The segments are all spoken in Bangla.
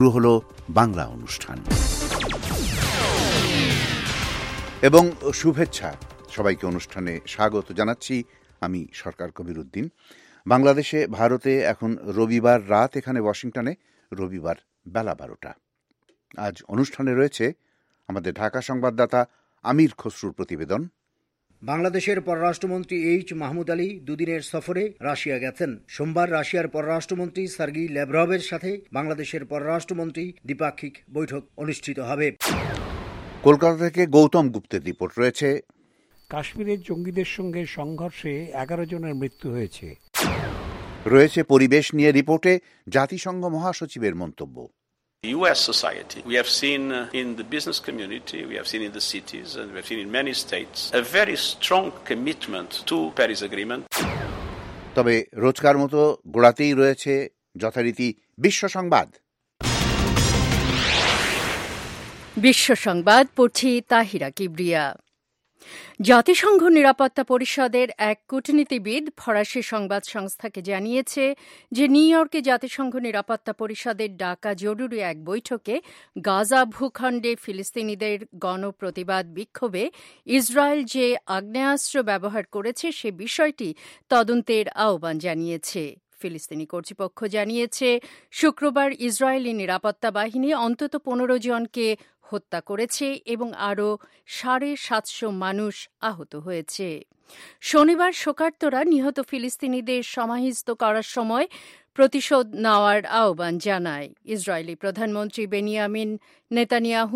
শুরু হলো বাংলা অনুষ্ঠান এবং শুভেচ্ছা। সবাইকে অনুষ্ঠানে স্বাগত জানাচ্ছি। আমি সরকার কবির উদ্দিন। বাংলাদেশে, ভারতে এখন রবিবার রাত, এখানে ওয়াশিংটনে রবিবার বেলা 12টা। আজ অনুষ্ঠানে রয়েছে আমাদের ঢাকা সংবাদদাতা আমির খসরুর প্রতিবেদন। বাংলাদেশের পররাষ্ট্রমন্ত্রী এইচ মাহমুদ আলী দুদিনের সফরে রাশিয়া গেছেন। সোমবার রাশিয়ার পররাষ্ট্রমন্ত্রী সার্গেই ল্যাভরভের সাথে বাংলাদেশের পররাষ্ট্রমন্ত্রী দ্বিপাক্ষিক বৈঠক অনুষ্ঠিত হবে। কলকাতা থেকে গৌতম গুপ্তের রিপোর্ট রয়েছে। কাশ্মীরের জঙ্গিদের সঙ্গে সংঘর্ষে 11 জনের মৃত্যু হয়েছে। রয়েছে পরিবেশ নিয়ে রিপোর্টে জাতিসংঘ মহাসচিবের মন্তব্য। US society, we have seen in the business community, we have seen in the cities, and we have seen in many states a very strong commitment to Paris Agreement. তবে রোজকার মতো গোড়াতেই রয়েছে যথারীতি বিশ্ব সংবাদ। বিশ্ব সংবাদ পড়ছি তাহিরা কিবরিয়া। জাতিসংঘ নিরাপত্তা পরিষদের এক কূটনীতিবিদ ফরাসি সংবাদ সংস্থাকে জানিয়েছে যে নিউ ইয়র্কে জাতিসংঘ নিরাপত্তা পরিষদের ডাকা জরুরি এক বৈঠকে গাজা ভূখণ্ডে ফিলিস্তিনিদের গণপ্রতিবাদ বিক্ষোভে ইসরায়েল যে আগ্নেয়াস্ত্র ব্যবহার করেছে সে বিষয়টি তদন্তের আহ্বান জানিয়েছে। ফিলিস্তিনি কর্তৃপক্ষ জানিয়েছে শুক্রবার ইসরায়েলি নিরাপত্তা বাহিনী অন্তত 15 জনকে হত্যা করেছে এবং আরও 750 মানুষ আহত হয়েছে। শনিবার শোকার্তরা নিহত ফিলিস্তিনিদের সমাহিত করার সময় প্রতিশোধ নেওয়ার আহ্বান জানায়। ইসরায়েলি প্রধানমন্ত্রী বেনিয়ামিন নেতানিয়াহু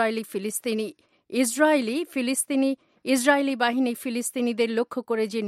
ইসরায়েলি বাহিনী ফিলিস্তিনিদের লক্ষ্য করে যে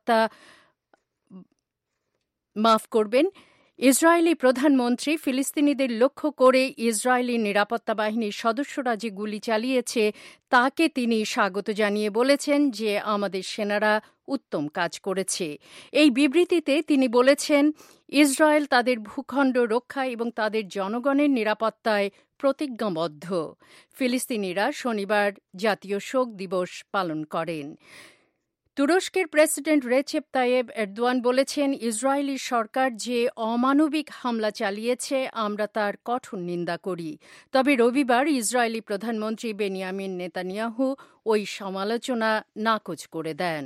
ইসরায়েলি প্রধানমন্ত্রী ফিলিস্তিনিদের লক্ষ্য করে ইসরায়েলি নিরাপত্তা বাহিনীর সদস্যরা যে গুলি চালিয়েছে তাকে তিনি স্বাগত জানিয়ে বলেছেন যে আমাদের সেনারা উত্তম কাজ করেছে। এই বিবৃতিতে তিনি বলেছেন ইসরায়েল তাদের ভূখণ্ড রক্ষা এবং তাদের জনগণের নিরাপত্তায় প্রতিজ্ঞাবদ্ধ। ফিলিস্তিনিরা শনিবার জাতীয় শোক দিবস পালন করেন। তুরস্কের প্রেসিডেন্ট রেচেপ তাইয়েব এরদোয়ান বলেছেন ইসরায়েলি সরকার যে অমানবিক হামলা চালিয়েছে আমরা তার কঠোর নিন্দা করি। তবে রবিবার ইসরায়েলি প্রধানমন্ত্রী বেনিয়ামিন নেতানিয়াহু ওই সমালোচনা নাকচ করে দেন।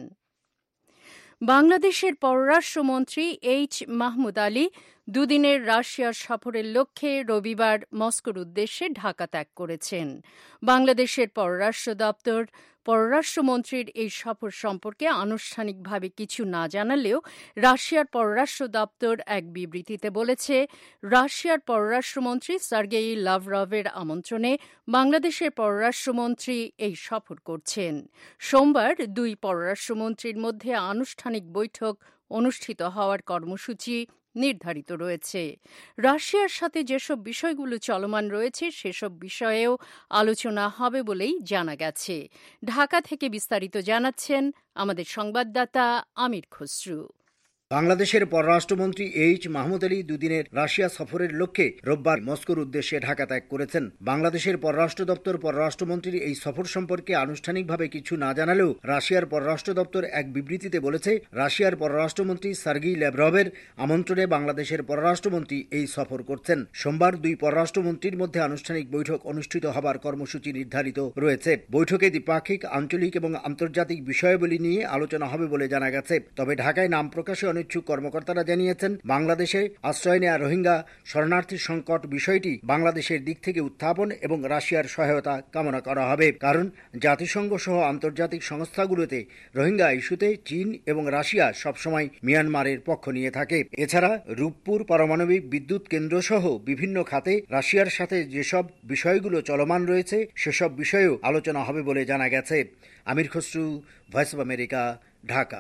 বাংলাদেশের পররাষ্ট্রমন্ত্রী এইচ মাহমুদ আলী দুদিনের রাশিয়ার সফরের লক্ষ্যে রবিবার মস্কোর উদ্দেশ্যে ঢাকা ত্যাগ করেছেন। বাংলাদেশের পররাষ্ট্র দপ্তর পররাষ্ট্রমন্ত্রীর এই সফর সম্পর্কে আনুষ্ঠানিকভাবে কিছু না জানালেও রাশিয়ার পররাষ্ট্র দপ্তর এক বিবৃতিতে বলেছে রাশিয়ার পররাষ্ট্রমন্ত্রী সার্গেই লাভরভের আমন্ত্রণে বাংলাদেশের পররাষ্ট্রমন্ত্রী এই সফর করছেন। সোমবার দুই পররাষ্ট্রমন্ত্রীর মধ্যে আনুষ্ঠানিক বৈঠক অনুষ্ঠিত হওয়ার কর্মসূচি নির্ধারিত রয়েছে। রাশিয়ার সাথে যেসব বিষয়গুলো চলমান রয়েছে সেসব বিষয়েও আলোচনা হবে বলেই জানা গেছে। ঢাকা থেকে বিস্তারিত জানাচ্ছেন আমাদের সংবাদদাতা আমির খসরু। বাংলাদেশের পররাষ্ট্রমন্ত্রী এইচ মাহমুদ আলী দুদিনের রাশিয়া সফরের লক্ষ্যে রোববার মস্কোর উদ্দেশ্যে ঢাকা ত্যাগ করেছেন। বাংলাদেশের পররাষ্ট্র দপ্তর পররাষ্ট্রমন্ত্রীর এই সফর সম্পর্কে আনুষ্ঠানিকভাবে কিছু না জানালেও রাশিয়ার পররাষ্ট্র দপ্তর এক বিবৃতিতে বলেছে রাশিয়ার পররাষ্ট্রমন্ত্রী সার্গেই ল্যাভরভের আমন্ত্রণে বাংলাদেশের পররাষ্ট্রমন্ত্রী এই সফর করছেন। সোমবার দুই পররাষ্ট্রমন্ত্রীর মধ্যে আনুষ্ঠানিক বৈঠক অনুষ্ঠিত হবার কর্মসূচি নির্ধারিত রয়েছে। বৈঠকে দ্বিপাক্ষিক, আঞ্চলিক এবং আন্তর্জাতিক বিষয়াবলী নিয়ে আলোচনা হবে বলে জানা গেছে। তবে ঢাকায় নাম প্রকাশে অনিচ্ছুক কর্মকর্তারা জানিয়েছেন বাংলাদেশে আশ্রয় নেয়া রোহিঙ্গা শরণার্থী সংকট বিষয়টি বাংলাদেশের দিক থেকে উত্থাপন এবং রাশিয়ার সহায়তা কামনা করা হবে। কারণ জাতিসংঘ সহ আন্তর্জাতিক সংস্থাগুলোতে রোহিঙ্গা ইস্যুতে চীন এবং রাশিয়া সবসময় মিয়ানমারের পক্ষ নিয়ে থাকে। এছাড়া রূপপুর পারমাণবিক বিদ্যুৎ কেন্দ্র সহ বিভিন্ন খাতে রাশিয়ার সাথে যেসব বিষয়গুলো চলমান রয়েছে সেসব বিষয়েও আলোচনা হবে বলে জানা গেছে। Amir Khasru, voice of America, Dhaka.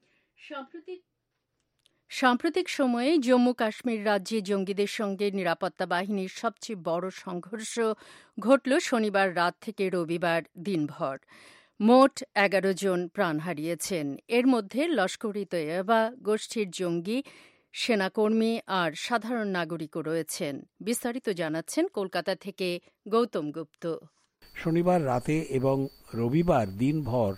সাম্প্রতিক সময়ে জম্মু কাশ্মীর রাজ্যে জঙ্গিদের সঙ্গে নিরাপত্তা বাহিনীর সবচেয়ে বড় সংঘর্ষ ঘটল শনিবার রাত থেকে রবিবার দিনভর। মোট 11 জন প্রাণ হারিয়েছেন। এর মধ্যে লস্কর-ই তৈয়বা গোষ্ঠীর জঙ্গি, সেনাকর্মী আর সাধারণ নাগরিকও রয়েছেন। বিস্তারিত জানাচ্ছেন কলকাতা থেকে গৌতম গুপ্ত। শনিবার রাতে এবং রবিবার দিনভর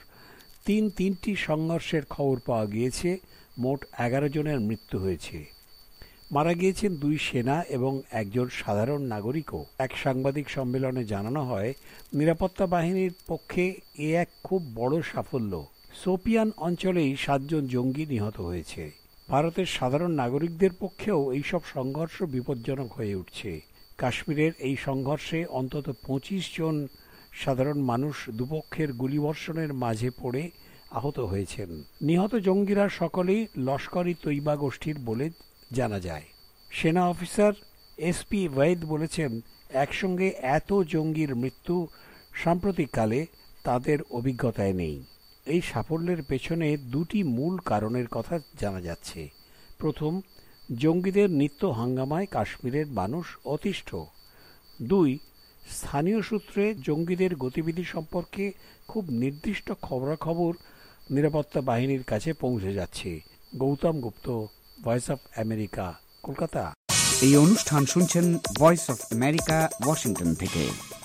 তিনটি সংঘর্ষের খবর পাওয়া গিয়েছে। মোট 11 জনের মৃত্যু হয়েছে। মারা গিয়েছেন 2 সেনা এবং একজন সাধারণ নাগরিকও। এক সাংবাদিক সম্মেলনে জানানো হয়, নিরাপত্তা বাহিনীর পক্ষে এক খুব বড় সাফল্য। সোপিয়ান অঞ্চলেই 7 জন জঙ্গি নিহত হয়েছে। ভারতের সাধারণ নাগরিকদের পক্ষেও এইসব সংঘর্ষ বিপজ্জনক হয়ে উঠছে। কাশ্মীরের এই সংঘর্ষে অন্তত 25 জন সাধারণ মানুষ দুপক্ষের গুলিবর্ষণের মাঝে পড়ে আহত হয়েছেন। নিহত জঙ্গিরা সকলেই লস্কর-ই তৈবা গোষ্ঠীর বলে জানা যায়। সেনা অফিসার SP ওয়েদ বলেছেন, একসঙ্গে এত জঙ্গির মৃত্যু সাম্প্রতিককালে তাদের অভিজ্ঞতায় নেই। এই সাফল্যের পেছনে 2টি মূল কারণের কথা জানা যাচ্ছে। প্রথম, জঙ্গিদের নিত্য হাঙ্গামায় কাশ্মীরের মানুষ অতিষ্ঠ। 2, স্থানীয় সূত্রে জঙ্গিদের গতিবিধি সম্পর্কে খুব নির্দিষ্ট খবরাখবর নিরাপত্তা বাহিনীর কাছে পৌঁছে যাচ্ছে। Gautam Gupta, voice of America, Kolkata. এই অনুষ্ঠান শুনছেন ভয়েস অফ আমেরিকা, ওয়াশিংটন থেকে।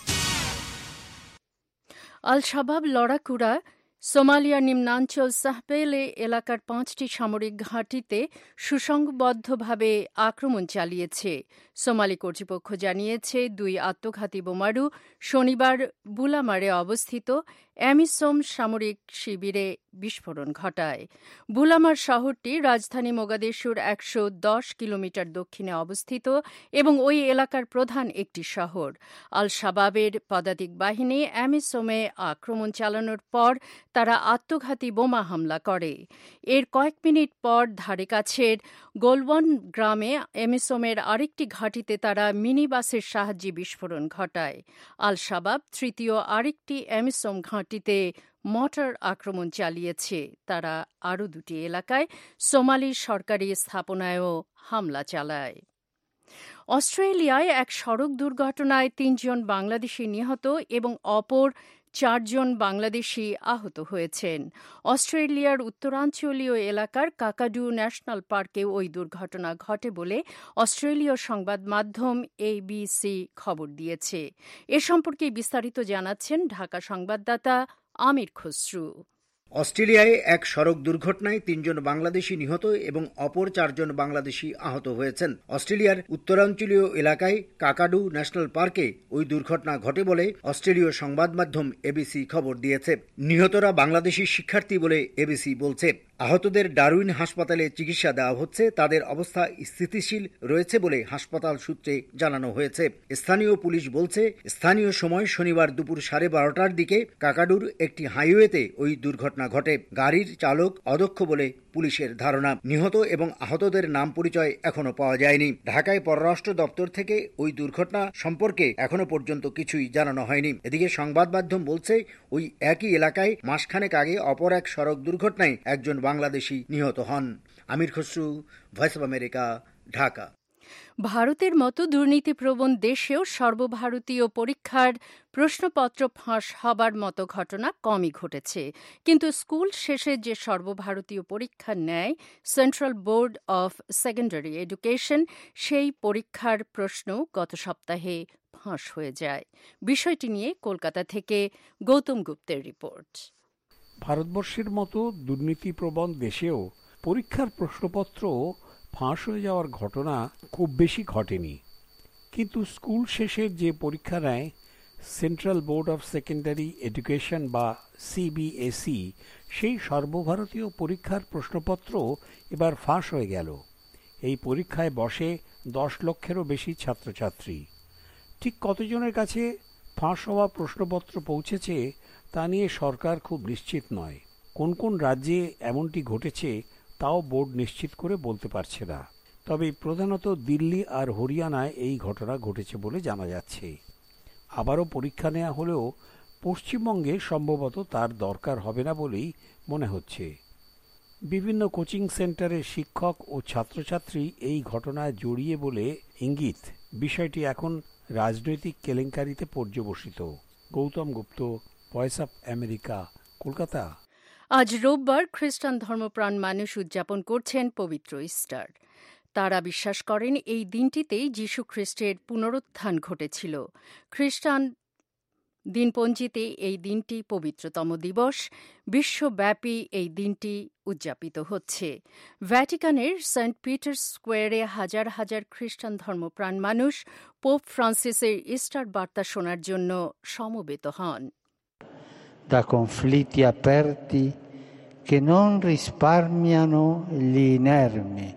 আল শাবাব লড়াকুড়া সোমালিয়ার নিম্নাঞ্চল সাহবেলে এলাকার 5টি সামরিক ঘাঁটিতে সুসংবদ্ধভাবে আক্রমণ চালিয়েছে। সোমালি কর্তৃপক্ষ জানিয়েছে 2 আত্মঘাতী বোমারু শনিবার বুলামারে অবস্থিত অ্যামিসোম সামরিক শিবিরে বিস্ফোরণ ঘটায়। বুলামার শহরটি রাজধানী মোগাদিশুর 110 কিলোমিটার দক্ষিণে অবস্থিত এবং ওই এলাকার প্রধান একটি শহর। আল শাবাবের পদাতিক বাহিনী অ্যামিসোমে আক্রমণ চালানোর পর তারা আত্মঘাতী বোমা হামলা করে। এর কয়েক মিনিট পর ধারে কাছের গোলবন গ্রামে অ্যামিসোমের আরেকটি ঘাঁটিতে তারা মিনি বাসের সাহায্যে বিস্ফোরণ ঘটায়। আল শাবাব তৃতীয় আরেকটি অ্যামিসোম ঘাঁটিতে মর্টার আক্রমণ চালিয়েছে। তারা আরও 2টি এলাকায় সোমালি সরকারি স্থাপনায়ও হামলা চালায়। অস্ট্রেলিয়ায় এক সড়ক দুর্ঘটনায় 3 জন বাংলাদেশি নিহত এবং অপর 4 জন বাংলাদেশি আহত হয়েছেন। অস্ট্রেলিয়ার উত্তরাঞ্চলীয় এলাকার কাকাডু ন্যাশনাল পার্কে ওই দুর্ঘটনা ঘটে বলে অস্ট্রেলীয় সংবাদ মাধ্যম ABC খবর দিয়েছে। এ সম্পর্কে বিস্তারিত জানাচ্ছেন ঢাকা সংবাদদাতা আমির খসরু। অস্ট্রেলিয়ায় এক সড়ক দুর্ঘটনায় 3 জন বাংলাদেশি নিহত এবং অপর 4 জন বাংলাদেশি আহত হয়েছেন। অস্ট্রেলিয়ার উত্তরাঞ্চলীয় এলাকায় কাকাডু ন্যাশনাল পার্কে ওই দুর্ঘটনা ঘটে বলে অস্ট্রেলীয় সংবাদ মাধ্যম ABC খবর দিয়েছে। নিহতরা বাংলাদেশি শিক্ষার্থী বলে ABC বলছে। আহতদের ডারউইন হাসপাতালে চিকিৎসা দেওয়া হচ্ছে। তাদের অবস্থা স্থিতিশীল রয়েছে বলে হাসপাতাল সূত্রে জানানো হয়েছে। স্থানীয় পুলিশ বলছে, স্থানীয় সময় শনিবার দুপুর 12:30টার দিকে কাকাডুর একটি হাইওয়েতে ওই দুর্ঘটনা ঘটে। গাড়ির চালক অদক্ষ বলে পুলিশের ধারণা। নিহত এবং আহতদের নাম পরিচয় এখনো পাওয়া যায়নি। ঢাকায় পররাষ্ট্র দপ্তর থেকে ওই দুর্ঘটনা সম্পর্কে এখনো পর্যন্ত কিছুই জানানো হয়নি। এদিকে সংবাদ মাধ্যম বলছে, ওই একই এলাকায় মাসখানেক আগে অপর এক সড়ক দুর্ঘটনায় একজন বাংলাদেশি নিহত হন। Amir Khasru, voice of America, Dhaka. ভারতের মতো দুর্নীতিপ্রবণ দেশেও সর্বভারতীয় পরীক্ষার প্রশ্নপত্র ফাঁস হবার মতো ঘটনা কমই ঘটেছে। কিন্তু স্কুল শেষে যে সর্বভারতীয় পরীক্ষা নেয় central board of secondary education, সেই পরীক্ষার প্রশ্ন গত সপ্তাহে ফাঁস হয়ে যায়। বিষয়টি নিয়ে কলকাতা থেকে গৌতম গুপ্তের রিপোর্ট। ভারতবর্ষের মতো দুর্নীতিপ্রবণ দেশেও পরীক্ষার প্রশ্নপত্র ফাঁস হয়ে যাওয়ার ঘটনা খুব বেশি ঘটেনি। কিন্তু স্কুল শেষের যে পরীক্ষা নেয় central board of secondary education বা CBSE, সেই সর্বভারতীয় পরীক্ষার প্রশ্নপত্র এবার ফাঁস হয়ে গেল। এই পরীক্ষায় বসে 10 লক্ষেরও বেশি ছাত্রছাত্রী। ঠিক কতজনের কাছে ফাঁস হওয়া প্রশ্নপত্র পৌঁছেছে তা নিয়ে সরকার খুব নিশ্চিত নয়। কোন কোন রাজ্যে এমনটি ঘটেছে তাও বোর্ড নিশ্চিত করে বলতে পারছে না। তবে প্রধানত দিল্লি আর হরিয়ানায় এই ঘটনা ঘটেছে বলে জানা যাচ্ছে। আবারও পরীক্ষা নেওয়া হলেও পশ্চিমবঙ্গে সম্ভবত তার দরকার হবে না বলেই মনে হচ্ছে। বিভিন্ন কোচিং সেন্টারের শিক্ষক ও ছাত্রছাত্রী এই ঘটনায় জড়িয়ে বলে ইঙ্গিত। বিষয়টি এখন রাজনৈতিক কেলেঙ্কারিতে পর্যবসিত। Gautam Gupta, voice of America, Kolkata. আজ রোববার খ্রিস্টান ধর্মপ্রাণ মানুষ উদযাপন করছেন পবিত্র ইস্টার। তারা বিশ্বাস করেন এই দিনটিতেই যীশু খ্রিস্টের পুনরুত্থান ঘটেছিল। খ্রিস্টান দিনপঞ্জিতে এই দিনটি পবিত্রতম দিবস। বিশ্বব্যাপী এই দিনটি উদযাপিত হচ্ছে। ভ্যাটিকানের সেন্ট পিটার্স স্কোয়ারে হাজার হাজার খ্রিস্টান ধর্মপ্রাণ মানুষ পোপ ফ্রান্সিসের ইস্টার বার্তা শোনার জন্য সমবেত হন। Da conflitti aperti che non risparmiano gli inermi,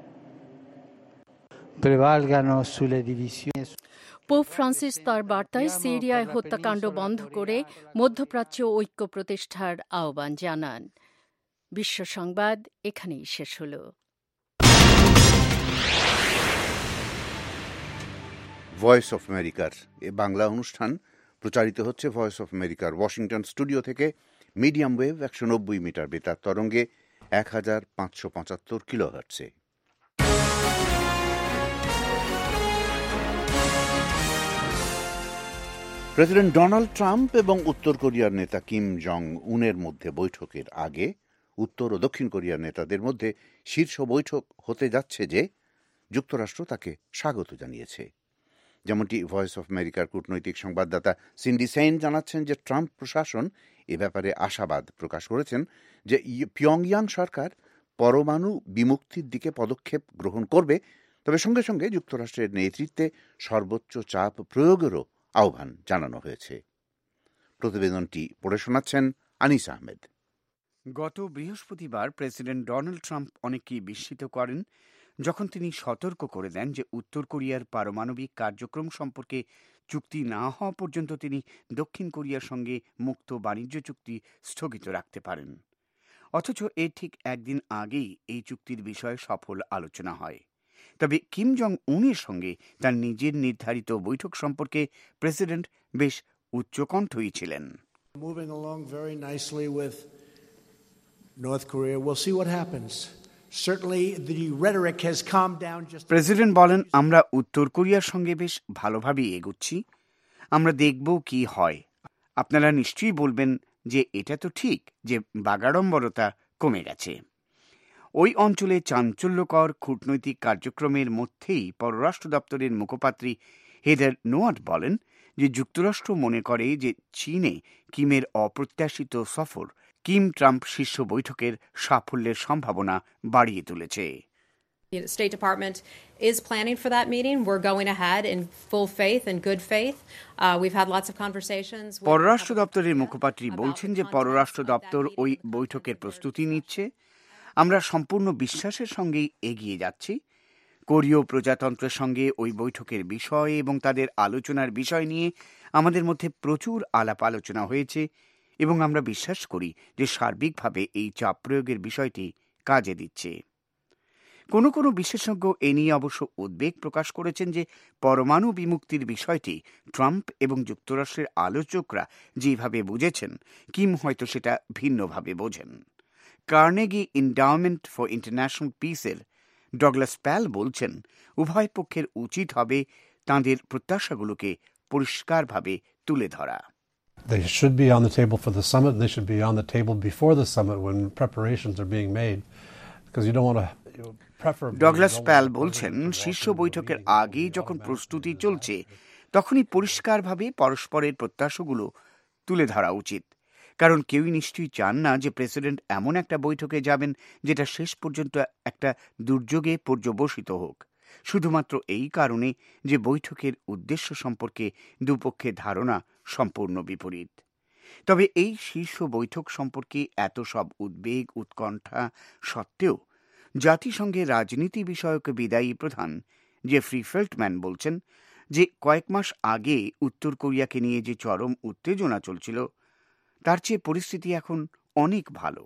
prevalgano sulle divisioni. Pope Francis তার বার্তায় সিরিয়ায় হত্যাকাণ্ড বন্ধ করে মধ্যপ্রাচ্য ঐক্য প্রতিষ্ঠার আহ্বান জানান। বিশ্ব সংবাদ এখানেই শেষ হল। ভয়েস অফ আমেরিকার এ বাংলা অনুষ্ঠান প্রচারিত হচ্ছে ভয়েস অফ আমেরিকার ওয়াশিংটন স্টুডিও থেকে মিডিয়াম ওয়েভ 190 মিটার বেতার তরঙ্গে 1575 কিলোহার্টজে। প্রেসিডেন্ট ডোনাল্ড ট্রাম্প এবং উত্তর কোরিয়ার নেতা কিম জং উনের মধ্যে বৈঠকের আগে উত্তর ও দক্ষিণ কোরিয়ার নেতাদের মধ্যে শীর্ষ বৈঠক হতে যাচ্ছে যে যুক্তরাষ্ট্র তাকে স্বাগত জানিয়েছে। যেমনটি ভয়েস অফ আমেরিকার কূটনৈতিক সংবাদদাতা সিন্ডি সেইন জানাচ্ছেন যে ট্রাম্প প্রশাসন এ ব্যাপারে আশাবাদ প্রকাশ করেছেন যে পিয়ংইয়াং সরকার পরমাণু বিমুক্তির দিকে পদক্ষেপ গ্রহণ করবে, তবে সঙ্গে সঙ্গে যুক্তরাষ্ট্রের নেতৃত্বে সর্বোচ্চ চাপ প্রয়োগেরও আহ্বান জানানো হয়েছে। প্রতিবেদনটি পড়ে শোনাচ্ছেন আনিস আহমেদ। গত বৃহস্পতিবার প্রেসিডেন্ট ডোনাল্ড ট্রাম্প অনেককেই বিস্মিত করেন যখন তিনি সতর্ক করে দেন যে উত্তর কোরিয়ার পারমাণবিক কার্যক্রম সম্পর্কে চুক্তি না হওয়া পর্যন্ত তিনি দক্ষিণ কোরিয়ার সঙ্গে মুক্ত বাণিজ্য চুক্তি স্থগিত রাখতে পারেন। অথচ এর ঠিক একদিন আগেই এই চুক্তির বিষয়ে সফল আলোচনা হয়। তবে কিম জং উনের সঙ্গে তার নিজের নির্ধারিত বৈঠক সম্পর্কে প্রেসিডেন্ট বেশ উচ্চকণ্ঠই ছিলেন। Moving along very nicely with North Korea. We'll see what happens. Certainly the rhetoric has calmed down just. President বলেন, আমরা উত্তর কোরিয়ার সঙ্গে বেশ ভালোভাবেই এগোচ্ছি, আমরা দেখব কি হয়। আপনারা নিশ্চয়ই বলবেন যে এটা তো ঠিক যে বাগাড়ম্বরতা কমে গেছে। ওই অঞ্চলে চাঞ্চল্যকর কূটনৈতিক কার্যক্রমের মধ্যেই পররাষ্ট্র দপ্তরের মুখপাত্রী হেদার নোয়াট বলেন যে যুক্তরাষ্ট্র মনে করে যে চীনে কিমের অপ্রত্যাশিত সফর কিম ট্রাম্প শীর্ষ বৈঠকের সাফল্যের সম্ভাবনা বাড়িয়ে তুলেছে। The State Department is planning for that meeting. We're going ahead in full faith and good faith. We've had lots of conversations. পররাষ্ট্র দপ্তরের মুখপাত্রী বলছেন যে পররাষ্ট্র দপ্তর ওই বৈঠকের প্রস্তুতি নিচ্ছে। আমরা সম্পূর্ণ বিশ্বাসের সঙ্গেই এগিয়ে যাচ্ছি। কোরীয় প্রজাতন্ত্রের সঙ্গে ওই বৈঠকের বিষয় এবং তাদের আলোচনার বিষয় নিয়ে আমাদের মধ্যে প্রচুর আলাপ আলোচনা হয়েছে এবং আমরা বিশ্বাস করি যে সার্বিকভাবে এই চাপ প্রয়োগের বিষয়টি কাজে দিচ্ছে। কোনো কোনো বিশেষজ্ঞ এ নিয়ে অবশ্য উদ্বেগ প্রকাশ করেছেন যে পরমাণু বিমুক্তির বিষয়টি ট্রাম্প এবং যুক্তরাষ্ট্রের আলোচকরা যেভাবে বুঝেছেন কিম হয়তো সেটা ভিন্নভাবে বোঝেন। কার্নেগি এন্ডাওমেন্ট ফর ইন্টারন্যাশনাল পিসের ডগলাস প্যাল বলছেন, উভয় পক্ষের উচিত হবে তাঁদের প্রত্যাশাগুলোকে পরিষ্কারভাবে তুলে ধরা। They should be on the table for the summit. They should be on the table before the summit when preparations are being made, because you don't want to. Douglas Paal বলছেন, শীর্ষ বৈঠকের আগে যখন প্রস্তুতি চলছে তখনই পরিষ্কারভাবে পরস্পরের প্রত্যাশাগুলো তুলে ধরা উচিত, কারণ কেউই নিশ্চয়ই চান না যে প্রেসিডেন্ট এমন একটা বৈঠকে যাবেন যেটা শেষ পর্যন্ত একটা দুর্যোগে পর্যবসিত হোক, শুধুমাত্র এই কারণে যে বৈঠকের উদ্দেশ্য সম্পর্কে দুপক্ষের ধারণা সম্পূর্ণ বিপরীত। তবে এই শীর্ষ বৈঠক সম্পর্কে এত সব উদ্বেগ উৎকণ্ঠা সত্ত্বেও জাতিসংঘের রাজনীতি বিষয়ক বিদায়ী প্রধান জেফ্রি ফেল্টম্যান বলছেন যে কয়েক মাস আগে উত্তর কোরিয়াকে নিয়ে যে চরম উত্তেজনা চলছিল তার চেয়ে পরিস্থিতি এখন অনেক ভালো।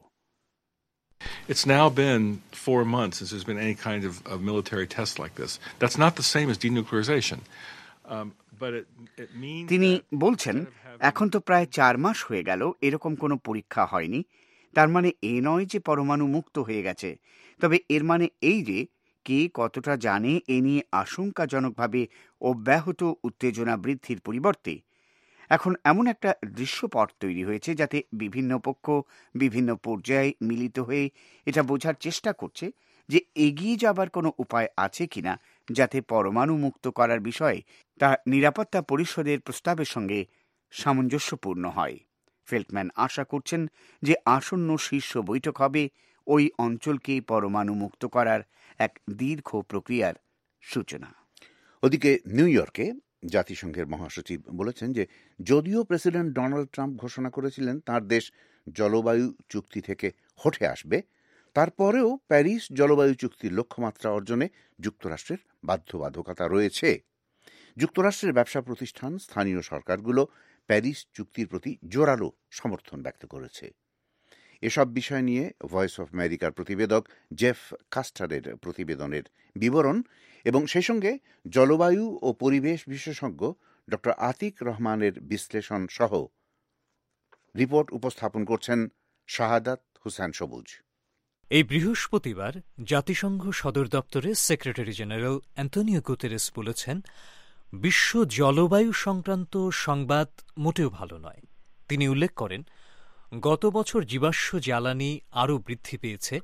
It's now been 4 months since there's been any kind of military test like this. That's not the same as denuclearization. But it means তিনি বলছেন, এখন তো প্রায় 4 মাস হয়ে গেল এরকম কোনো পরীক্ষা হয়নি। তার মানে এ নয় যে পরমাণু মুক্ত হয়ে গেছে, তবে এর মানে এই যে কে কতটা জানে এ নিয়ে আশঙ্কাজনকভাবে অব্যাহত উত্তেজনা বৃদ্ধির পরিবর্তে এখন এমন একটা দৃশ্যপট তৈরি হয়েছে যাতে বিভিন্ন পক্ষ বিভিন্ন পর্যায়ে মিলিত হয়ে এটা বোঝার চেষ্টা করছে যে এগিয়ে যাবার কোনো উপায় আছে কিনা যাতে পরমাণু মুক্ত করার বিষয়ে তা নিরাপত্তা পরিষদের প্রস্তাবের সঙ্গে সামঞ্জস্যপূর্ণ হয়। ফেল্টম্যান আশা করছেন যে আসন্ন শীর্ষ বৈঠক হবে ওই অঞ্চলকে পরমাণু মুক্ত করার এক দীর্ঘ প্রক্রিয়ার সূচনা। ওদিকে নিউ ইয়র্কে জাতিসংঘের মহাসচিব বলেছেন যে যদিও প্রেসিডেন্ট ডোনাল্ড ট্রাম্প ঘোষণা করেছিলেন তার দেশ জলবায়ু চুক্তি থেকে হঠে আসবে, তারপরেও প্যারিস জলবায়ু চুক্তির লক্ষ্যমাত্রা অর্জনে যুক্তরাষ্ট্রের বাধ্যবাধকতা রয়েছে। যুক্তরাষ্ট্রের ব্যবসা প্রতিষ্ঠান, স্থানীয় সরকারগুলো প্যারিস চুক্তির প্রতি জোরালো সমর্থন ব্যক্ত করেছে। এসব বিষয় নিয়ে ভয়েস অফ আমেরিকার প্রতিবেদক জেফ কাস্টারের প্রতিবেদনের বিবরণ এবং সেই সঙ্গে জলবায়ু ও পরিবেশ বিশেষজ্ঞ ড আতিক রহমানের বিশ্লেষণ সহ রিপোর্ট উপস্থাপন করছেন শাহাদাত হোসেন সবুজ। এই বৃহস্পতিবার জাতিসংঘ সদর দপ্তরে সেক্রেটারি জেনারেল অ্যান্তোনিও গুতেরেস বলেছেন, বিশ্ব জলবায়ু সংক্রান্ত সংবাদ মোটেও ভালো নয়। তিনি উল্লেখ করেন, গত বছর জীবাশ্ম জ্বালানি আরও বৃদ্ধি পেয়েছে।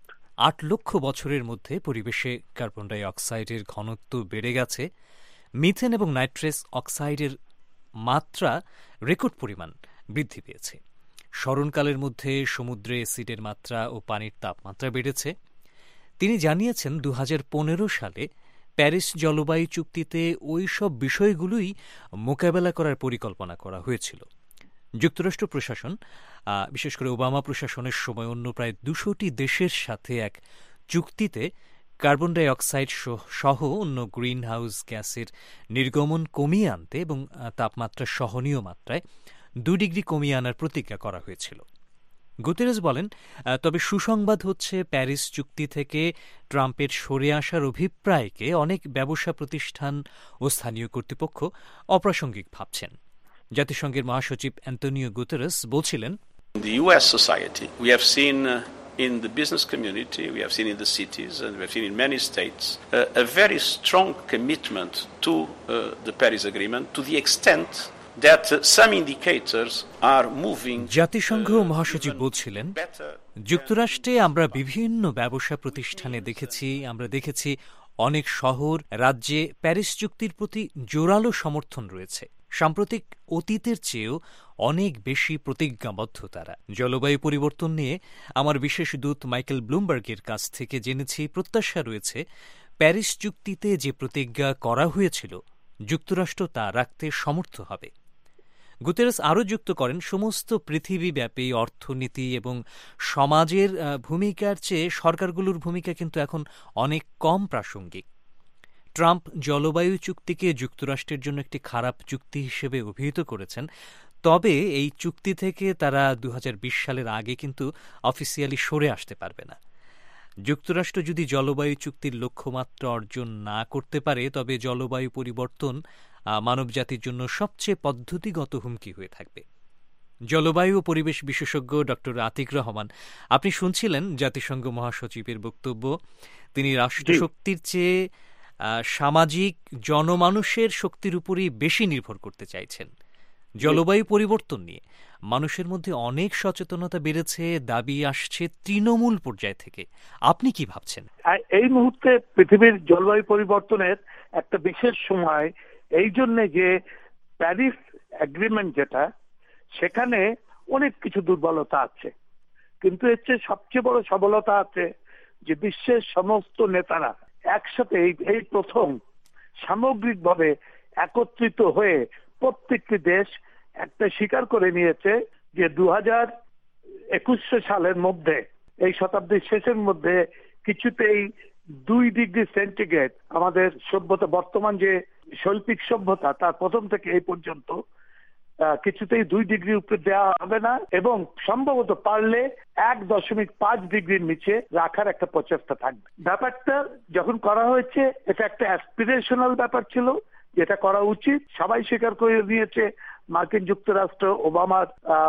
৮ লক্ষ বছরের মধ্যে পরিবেশে কার্বন ডাই অক্সাইডের ঘনত্ব বেড়ে গেছে। মিথেন এবং নাইট্রাস অক্সাইডের মাত্রা রেকর্ড পরিমাণ বৃদ্ধি পেয়েছে। স্মরণকালের মধ্যে সমুদ্রে অ্যাসিডের মাত্রা ও পানির তাপমাত্রা বেড়েছে। তিনি জানিয়েছেন 2015 সালে প্যারিস জলবায়ু চুক্তিতে ওই সব বিষয়গুলোই মোকাবেলা করার পরিকল্পনা করা হয়েছিল। যুক্তরাষ্ট্র প্রশাসন, বিশেষ করে ওবামা প্রশাসনের সময় অন্য প্রায় 200টি দেশের সাথে এক চুক্তিতে কার্বন ডাই অক্সাইড সহ অন্য গ্রিন হাউস গ্যাসের নির্গমন কমিয়ে আনতে এবং তাপমাত্রা সহনীয় মাত্রায় 2 ডিগ্রি কমিয়ে আনার প্রতিজ্ঞা করা হয়েছিল। গুতেরেস বলেন, তবে সুসংবাদ হচ্ছে প্যারিস চুক্তি থেকে ট্রাম্পের সরে আসার অভিপ্রায়কে অনেক ব্যবসা প্রতিষ্ঠান ও স্থানীয় কর্তৃপক্ষ অপ্রাসঙ্গিক ভাবছেন। জাতিসংঘের মহাসচিব অ্যান্তোনিও গুতেরেস বলছিলেন, The US society, we have seen in the business community, we have seen in the cities, and we have seen in many states a very strong commitment to the Paris Agreement, to the extent that some indicators are moving. জাতিসংঘ মহাসচিব বলছিলেন, যুক্তরাষ্ট্রে আমরা বিভিন্ন ব্যবসা প্রতিষ্ঠানে দেখেছি অনেক শহর রাজ্যে প্যারিস চুক্তির প্রতি জোরালো সমর্থন রয়েছে। সাম্প্রতিক অতীতের চেয়েও অনেক বেশি প্রতিজ্ঞাবদ্ধ তারা। জলবায়ু পরিবর্তন নিয়ে আমার বিশেষ দূত মাইকেল ব্লুমবার্গের কাছ থেকে জেনেছি, প্রত্যাশা রয়েছে প্যারিস চুক্তিতে যে প্রতিজ্ঞা করা হয়েছিল যুক্তরাষ্ট্র তা রাখতে সমর্থ হবে। গুতেরেস আরও যুক্ত করেন, সমস্ত পৃথিবীব্যাপী অর্থনীতি এবং সমাজের ভূমিকার চেয়ে সরকারগুলোর ভূমিকা কিন্তু এখন অনেক কম প্রাসঙ্গিক। ট্রাম্প জলবায়ু চুক্তিকে যুক্তরাষ্ট্রের জন্য একটি খারাপ চুক্তি হিসেবে অভিহিত করেছেন, তবে এই চুক্তি থেকে তারা 2020 সালের আগে কিন্তু অফিসিয়ালি সরে আসতে পারবে না। যুক্তরাষ্ট্র যদি জলবায়ু চুক্তির লক্ষ্যমাত্রা অর্জন না করতে পারে, তবে জলবায়ু পরিবর্তন মানবজাতির জন্য সবচেয়ে পদ্ধতিগত হুমকি হয়ে থাকবে। জলবায়ু ও পরিবেশ বিশেষজ্ঞ ড আতিক রহমান, আপনি শুনছিলেন জাতিসংঘ মহাসচিবের বক্তব্য। তিনি রাষ্ট্রশক্তির চেয়ে সামাজিক জনমানুষের শক্তির উপরই বেশি নির্ভর করতে চাইছেন। জলবায়ু পরিবর্তন নিয়ে মানুষের মধ্যে অনেক সচেতনতা বেড়েছে, দাবি আসছে তৃণমূল পর্যায় থেকে। আপনি কি ভাবছেন? এই মুহূর্তে পৃথিবীর জলবায়ু পরিবর্তনের একটা বিশেষ সময়, এই জন্য যে প্যারিস এগ্রিমেন্ট যেটা, সেখানে অনেক কিছু দুর্বলতা আছে, কিন্তু এর চেয়ে সবচেয়ে বড় সবলতা আছে যে বিশ্বের সমস্ত নেতারা একসাথে এই প্রথম সামগ্রিকভাবে একত্রিত হয়ে প্রত্যেকটি দেশ একটা স্বীকার করে নিয়েছে যে 2021 সালের মধ্যে, এই শতাব্দীর শেষের মধ্যে কিছুতেই 2 ডিগ্রি সেন্টিগ্রেড আমাদের সভ্যতা, বর্তমান যে শৈল্পিক সভ্যতা তার প্রথম থেকে এই পর্যন্ত কিছুতেই 2 ডিগ্রির উপরে দেওয়া হবে না, এবং সম্ভবত পারলে 1.5 ডিগ্রির নিচে রাখার একটা প্রচেষ্টা থাকবে। ব্যাপারটা যখন করা হয়েছে, এটা একটা অ্যাসপিরেশনাল ব্যাপার ছিল, যেটা করা উচিত, সবাই স্বীকার করে নিয়েছে। মার্কিন যুক্তরাষ্ট্র ওবামার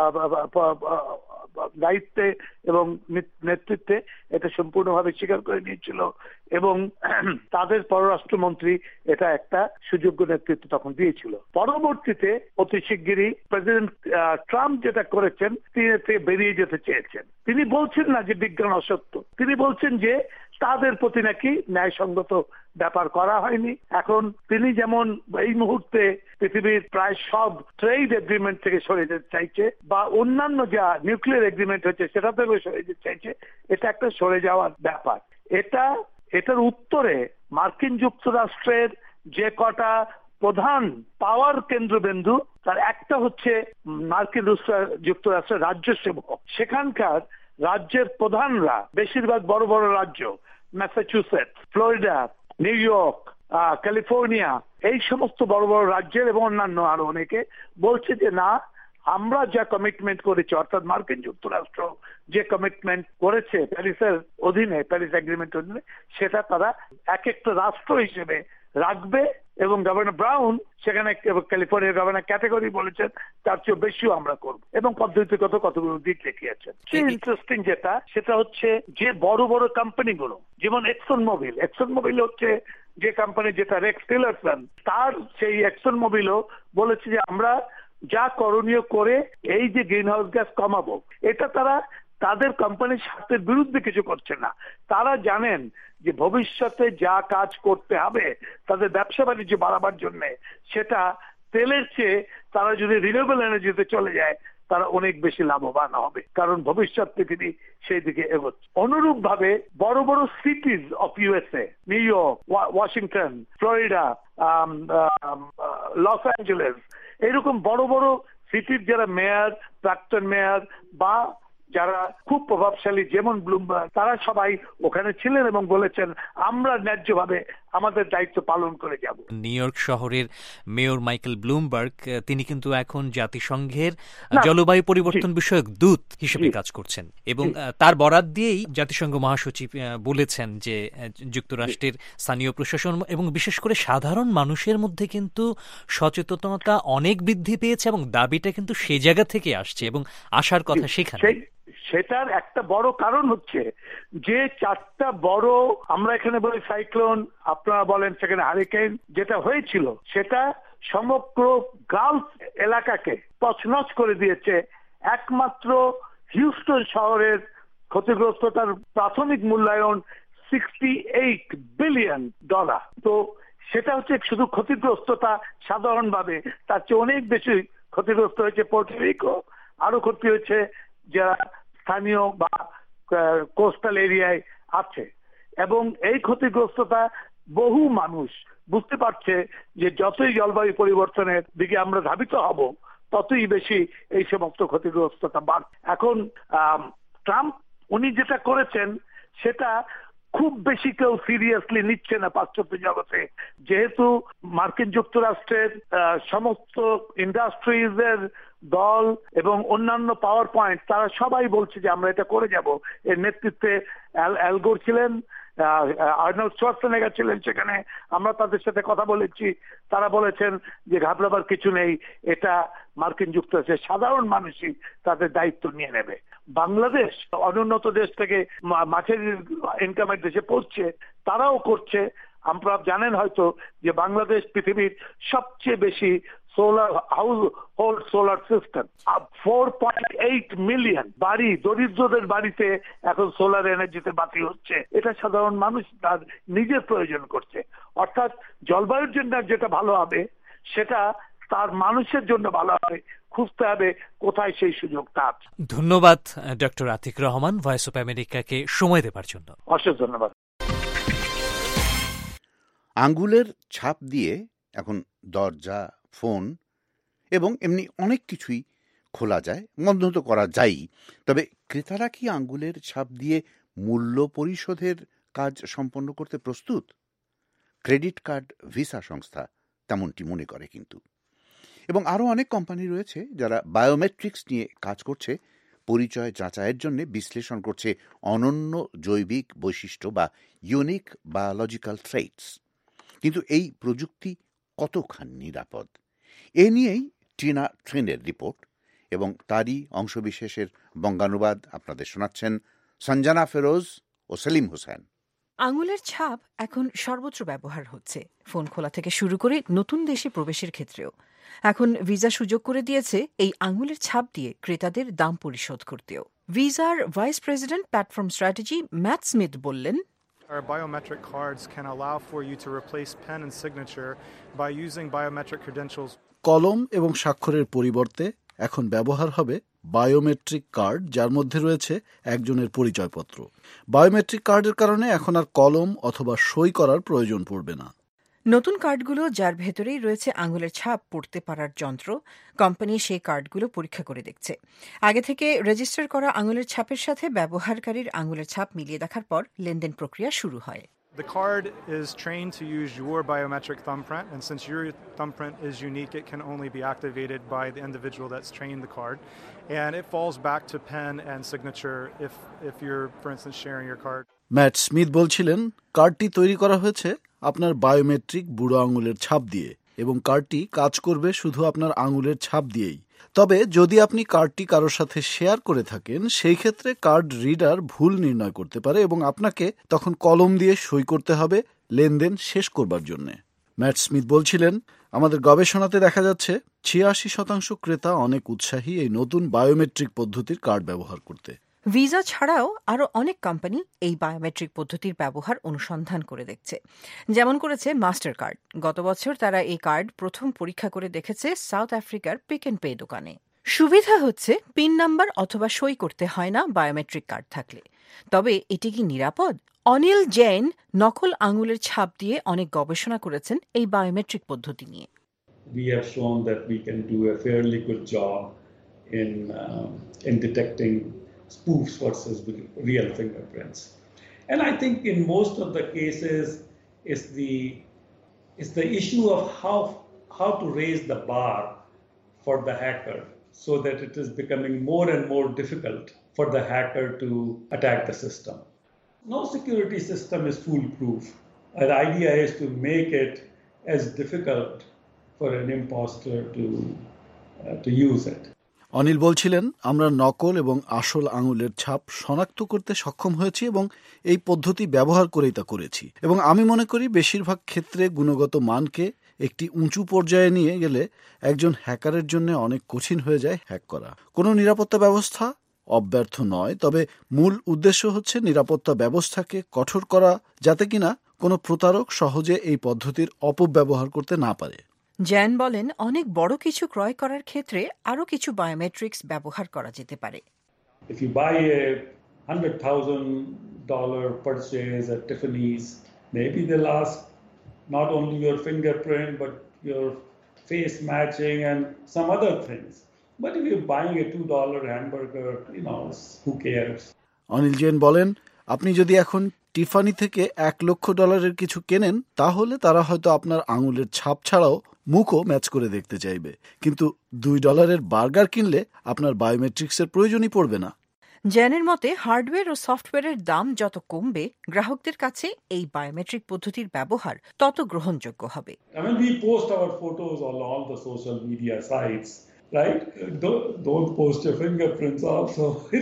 দায়িত্বে এবং নেতৃত্বে এটা সম্পূর্ণভাবে স্বীকার করে নিয়েছিল, এবং তাদের পররাষ্ট্রমন্ত্রী এটা একটা সুযোগ্য নেতৃত্ব তখন দিয়েছিল। পরবর্তীতে অতি শিগগিরই প্রেসিডেন্ট ট্রাম্প যেটা করেছেন, তিনি থেকে বেরিয়ে যেতে চেয়েছেন। তিনি বলছেন না যে বিজ্ঞান অসত্য, তিনি বলছেন যে তাদের প্রতি নাকি ন্যায়সঙ্গত ব্যাপার করা হয়নি। এখন তিনি যেমন এই মুহূর্তে পৃথিবীর প্রায় সব ট্রেড এগ্রিমেন্ট থেকে সরে যেতে চাইছে, বা অন্যান্য যা নিউক্লিয়ার এগ্রিমেন্ট হচ্ছে সেটা থেকে সরে যেতে চাইছে, এটা একটা সরে যাওয়ার ব্যাপার। এটার উত্তরে মার্কিন যুক্তরাষ্ট্রের যে কটা প্রধান পাওয়ার কেন্দ্রবিন্দু, তার একটা হচ্ছে মার্কিন যুক্তরাষ্ট্রের রাজ্য সমূহ। সেখানকার রাজ্যের প্রধানরা, বেশিরভাগ বড় বড় রাজ্য, Massachusetts, Florida, New York, California, এই সমস্ত বড় বড় রাজ্যের এবং অন্যান্য আরো অনেকে বলছে যে না, আমরা যা কমিটমেন্ট করেছি, অর্থাৎ মার্কিন যুক্তরাষ্ট্র যে কমিটমেন্ট করেছে প্যারিসের অধীনে, প্যারিস এগ্রিমেন্টের অধীনে, সেটা তারা এক একটা রাষ্ট্র হিসেবে রাখবে। এবং গভর্নর ব্রাউন সেখানে, ক্যালিফোর্নিয়ার গভর্নর ক্যাটেগরি বলেছেন তার চেয়ে বেশিও আমরা করব, এবং পদ্ধতিগত কতগুলো দিক দেখিয়েছেন। ইন্টারেস্টিং যেটা, সেটা হচ্ছে যে বড় বড় কোম্পানিগুলো, যেমন এক্সন মোবিল হচ্ছে যে কোম্পানি, যেটা রেক্স টিলারসন, তার সেই এক্সন মোবিলও বলেছে যে আমরা যা করণীয় করে এই যে গ্রিন হাউস গ্যাস কমাবো, এটা তারা তাদের কোম্পানির স্বার্থের বিরুদ্ধে কিছু করছে না। তারা জানেন যে ভবিষ্যতে যা কাজ করতে হবে তাদের ব্যবসা বাণিজ্য বাড়াবার জন্য, সেটা তেলের চেয়ে তারা যদি রিনিউয়েবল এনার্জিতে চলে যায় তারা অনেক বেশি লাভবান হবে, কারণ ভবিষ্যৎ পৃথিবী সেই দিকে এগোচ্ছে। অনুরূপ ভাবে বড় বড় cities of USA, New York, Washington, Florida, Los Angeles, এরকম বড় বড় সিটির যারা মেয়র, প্রাক্তন মেয়র বা যারা খুব প্রভাবশালী, যেমন ব্লুমবার্গ, তারা সবাই ওখানে ছিলেন এবং বলেছেন আমরা ন্যায্যভাবে আমাদের দায়িত্ব পালন করে যাব। নিউ ইয়র্ক শহরের মেয়র মাইকেল ব্লুমবার্গ, তিনি কিন্তু এখন জাতিসংঘের জলবায়ু পরিবর্তন বিষয়ক দূত হিসেবে কাজ করছেন, এবং তার বরাত দিয়েই জাতিসংঘ মহাসচিব বলেছেন যে যুক্তরাষ্ট্রের স্থানীয় প্রশাসন এবং বিশেষ করে সাধারণ মানুষের মধ্যে কিন্তু সচেতনতা অনেক বৃদ্ধি পেয়েছে, এবং দাবিটা কিন্তু সেই জায়গা থেকে আসছে এবং আসার কথা সেখানে। সেটার একটা বড় কারণ হচ্ছে যে চারটা বড়, আমরা এখানে বলি সাইক্লোন, আপনারা বলেন সেখানে হারিকেন, যেটা হয়েছিল সেটা সমগ্র গালফ এলাকাকে তছনছ করে দিয়েছে। একমাত্র হিউস্টন শহরের ক্ষতিগ্রস্ততার প্রাথমিক মূল্যায়ন $68 বিলিয়ন। তো সেটা হচ্ছে শুধু ক্ষতিগ্রস্ততা সাধারণভাবে, তার চেয়ে অনেক বেশি ক্ষতিগ্রস্ত হয়েছে পোর্টো রিকো, আরো ক্ষতি হয়েছে যারা স্থানীয় বা কোস্টাল এরিয়ায় আছে। এবং এই ক্ষতিগ্রস্ততা বহু মানুষ বুঝতে পারছে যে যতই জলবায়ু পরিবর্তনের দিকে আমরা ধাবিত হব, ততই বেশি এই সমস্ত ক্ষতিগ্রস্ততা বাড়ছে। এখন ট্রাম্প উনি যেটা করেছেন সেটা খুব বেশি কেউ সিরিয়াসলি নিচ্ছে না পাশ্চাত্য জগতে, যেহেতু মার্কিন যুক্তরাষ্ট্রের সমস্ত ইন্ডাস্ট্রিজের দল এবং অন্যান্য পাওয়ার পয়েন্ট, তারা সবাই বলছে যে আমরা এটা করে যাব। এর নেতৃত্বে অ্যাল গোর ছিলেন, আর্নল্ড শোয়ার্জনেগার ছিলেন সেখানে, আমরা তাদের সাথে কথা বলেছি, তারা বলেছেন যে ঘাবড়াবার কিছু নেই, এটা মার্কিন যুক্তরাষ্ট্রের সাধারণ মানুষই তাদের দায়িত্ব নিয়ে নেবে। বাংলাদেশ অনুন্নত দেশ থেকে মাঝের ইনকামের দেশে পড়ছে, তারাও করছে। আপনারা জানেন হয়তো যে বাংলাদেশ পৃথিবীর সবচেয়ে বেশি solar household solar system, 4.8 million বাড়ি, দরিদ্রদের বাড়িতে এখন সোলার এনার্জিতে বাতি হচ্ছে। এটা সাধারণ মানুষ তার নিজের প্রয়োজন করছে। অর্থাৎ জলবায়ুর জন্য যেটা ভালো হবে সেটা তার মানুষের জন্য ভালো হবে, খুঁজতে হবে কোথায় সেই সুযোগটা আছে। ধন্যবাদ doctor Atiq Rahman, voice of আমেরিকাকে সময় দেবার জন্য। অশেষ ধন্যবাদ। আঙ্গুলের ছাপ দিয়ে এখন দরজা, ফোন এবং এমনি অনেক কিছুই খোলা যায়, বন্ধ তো করা যায়ই। তবে ক্রেতারা কি আঙ্গুলের ছাপ দিয়ে মূল্য পরিশোধের কাজ সম্পন্ন করতে প্রস্তুত? ক্রেডিট কার্ড, ভিসা সংস্থা তেমনটি মনে করে কিন্তু। এবং আরও অনেক কোম্পানি রয়েছে যারা বায়োমেট্রিক্স নিয়ে কাজ করছে, পরিচয় যাচাইয়ের জন্য বিশ্লেষণ করছে অনন্য জৈবিক বৈশিষ্ট্য বা ইউনিক বায়োলজিক্যাল ট্রেটস। কিন্তু এই প্রযুক্তি কতখানি নিরাপদ, এ নিয়েই টিনা ট্রেনের রিপোর্ট, এবং তারই অংশবিশেষের বঙ্গানুবাদ আপনাদের শোনাচ্ছেন সঞ্জানা ফেরোজ ও সেলিম হোসেন। আঙুলের ছাপ এখন সর্বত্র ব্যবহার হচ্ছে, ফোন খোলা থেকে শুরু করে নতুন দেশে প্রবেশের ক্ষেত্রেও। এখন ভিসা সুযোগ করে দিয়েছে এই আঙুলের ছাপ দিয়ে ক্রেতাদের দাম পরিশোধ করতেও। ভিসার vice president platform strategy Matt Smith বললেন, Our biometric cards can allow for you to replace pen and signature by using biometric credentials. কলম এবং স্বাক্ষরের পরিবর্তে এখন ব্যবহার হবে বায়োমেট্রিক কার্ড, যার মধ্যে রয়েছে একজনের পরিচয়পত্র। বায়োমেট্রিক কার্ডের কারণে এখন আর কলম অথবা সই করার প্রয়োজন পড়বে না। নতুন কার্ডগুলো, যার ভেতরেই রয়েছে আঙুলের ছাপ পড়তে পারার যন্ত্র, কোম্পানি সেই কার্ডগুলো পরীক্ষা করে দেখছে। আগে থেকে রেজিস্টার করা আঙুলের ছাপের সাথে ব্যবহারকারীর আঙুলের ছাপ মিলিয়ে দেখার পর লেনদেন প্রক্রিয়া শুরু হয়। The card is trained to use your biometric thumbprint, and since your thumbprint is unique, it can only be activated by the individual that's trained the card, and it falls back to pen and signature if you're, for instance, sharing your card. Matt Smith বলছিলেন, কার্ডটি তৈরি করা হয়েছে আপনার বায়োমেট্রিক বুড়ো আঙুলের ছাপ দিয়ে এবং কার্ডটি কাজ করবে শুধু আপনার আঙুলের ছাপ দিয়েই। তবে যদি আপনি কার্ডটি কারোর সাথে শেয়ার করে থাকেন, সেই ক্ষেত্রে কার্ড রিডার ভুল নির্ণয় করতে পারে এবং আপনাকে তখন কলম দিয়ে সই করতে হবে লেনদেন শেষ করবার জন্য। ম্যাট স্মিথ বলছিলেন, আমাদের গবেষণাতে দেখা যাচ্ছে ৮৬% ক্রেতা অনেক উৎসাহী এই নতুন বায়োমেট্রিক পদ্ধতির কার্ড ব্যবহার করতে। ভিসা ছাড়াও আরও অনেক কোম্পানি এই বায়োমেট্রিক পদ্ধতির ব্যবহার অনুসন্ধান করে দেখছে, যেমন করেছে মাস্টার কার্ড। গত বছর তারা এই কার্ড প্রথম পরীক্ষা করে দেখেছে সাউথ আফ্রিকার পিক অ্যান্ড পে দোকানে। সুবিধা হচ্ছে পিন নাম্বার অথবা সই করতে হয় না বায়োমেট্রিক কার্ড থাকলে। তবে এটি কি নিরাপদ? অনিল জৈন নকল আঙুলের ছাপ দিয়ে অনেক গবেষণা করেছেন এই বায়োমেট্রিক পদ্ধতি নিয়ে। We have shown that we can do a fairly good job in detecting spoofs versus real fingerprints. And I think in most of the cases it's the issue of how to raise the bar for the hacker so that it is becoming more and more difficult for the hacker to attack the system. No security system is foolproof. The idea is to make it as difficult for an imposter to use it. Anil বলছিলেন, আমরা নকল এবং আসল আঙুলের ছাপ শনাক্ত করতে সক্ষম হয়েছি এবং এই পদ্ধতি ব্যবহার করেই তা করেছি। এবং আমি মনে করি বেশিরভাগ ক্ষেত্রে গুণগত মানকে একটি উঁচু পর্যায়ে নিয়ে গেলে একজন হ্যাকারের জন্য অনেক কঠিন হয়ে যায় হ্যাক করা। কোনো নিরাপত্তা ব্যবস্থা অব্যর্থ নয়, তবে মূল উদ্দেশ্য হচ্ছে নিরাপত্তা ব্যবস্থাকে কঠোর করা, যাতে কিনা কোনো প্রতারক সহজে এই পদ্ধতির অপব্যবহার করতে না পারে। জ্যান বলেন, অনেক বড় কিছু ক্রয় করার ক্ষেত্রে আরও কিছু বায়োমেট্রিক্স ব্যবহার করা যেতে পারে। If you buy a $100,000 purchase at Tiffany's, maybe they'll ask not only your fingerprint but your face matching and some other things. But if you're buying a $2 hamburger, who cares? Anil Jain বলেন, আপনি যদি এখন টিফানি থেকে $1 লক্ষ কিছু কেনেন, তাহলে তারা হয়তো আপনার আঙুলের ছাপ ছাড়াও মুখও ম্যাচ করে দেখতে চাইবে, কিন্তু $2 বার্গার কিনলে আপনার বায়োমেট্রিক্সের প্রয়োজনই পড়বে না। জ্যানের মতে হার্ডওয়্যার ও সফটওয়্যারের দাম যত কমবে, গ্রাহকদের কাছে এই বায়োমেট্রিক পদ্ধতির ব্যবহার তত গ্রহণযোগ্য হবে। I mean, we post our photos on all the social media sites, right? Don't post your fingerprints also.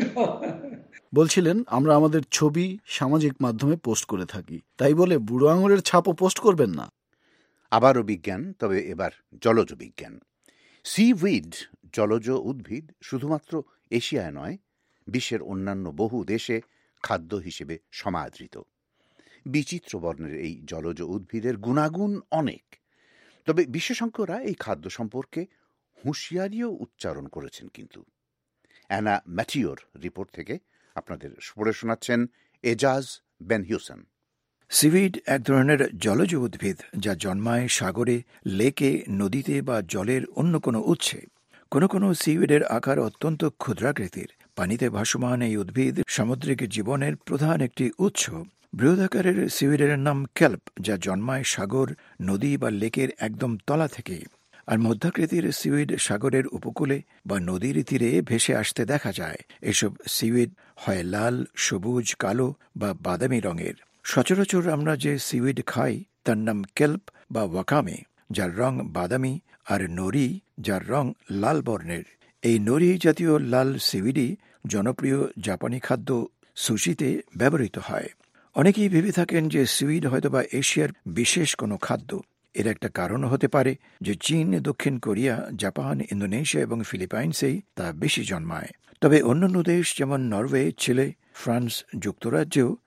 বলছিলেন, আমরা আমাদের ছবি সামাজিক মাধ্যমে পোস্ট করে থাকি, তাই বলে বুড়ো আঙুলের ছাপও পোস্ট করবেন না। আবারও বিজ্ঞান, তবে এবার জলজ বিজ্ঞান। সিউইড জলজ উদ্ভিদ শুধুমাত্র এশিয়ায় নয়, বিশ্বের অন্যান্য বহু দেশে খাদ্য হিসেবে সমাদৃত। বিচিত্র বর্ণের এই জলজ উদ্ভিদের গুণাগুণ অনেক, তবে বিশেষজ্ঞরা এই খাদ্য সম্পর্কে হুঁশিয়ারিও উচ্চারণ করেছেন। কিন্তু অ্যানা ম্যাথিওর রিপোর্ট থেকে আপনাদের পড়ে শোনাচ্ছেন এজাজ বেনহিউসেন। সিউইড এক ধরনের জলজ উদ্ভিদ যা জন্মায় সাগরে, লেকে, নদীতে বা জলের অন্য কোনো উৎসে। কোনো কোনো সিউইডের আকার অত্যন্ত ক্ষুদ্রাকৃতির। পানিতে ভাসমান এই উদ্ভিদ সামুদ্রিক জীবনের প্রধান একটি উৎস। বৃহদাকারের সিউইডের নাম কেল্প, যা জন্মায় সাগর, নদী বা লেকের একদম তলা থেকে। আর মধ্যাকৃতির সিউইড সাগরের উপকূলে বা নদীর তীরে ভেসে আসতে দেখা যায়। এসব সিউইড হয় লাল, সবুজ, কালো বা বাদামি রঙের। সচরাচর আমরা যে সিউইড খাই তার নাম কেল্প বা ওয়াকামে, যার রং বাদামি, আর নরি, যার রং লাল বর্ণের। এই নরি জাতীয় লাল সিউইডই জনপ্রিয় জাপানি খাদ্য সুশিতে ব্যবহৃত হয়। অনেকেই ভেবে থাকেন যে সিউইড হয়তোবা এশিয়ার বিশেষ কোনো খাদ্য। এর একটা কারণ হতে পারে যে চীন, দক্ষিণ কোরিয়া, জাপান, ইন্দোনেশিয়া এবং ফিলিপাইন্সেই তা বেশি জন্মায়। তবে অন্যান্য দেশ যেমন নরওয়ে, চিলে, ফ্রান্স, যুক্তরাজ্যেও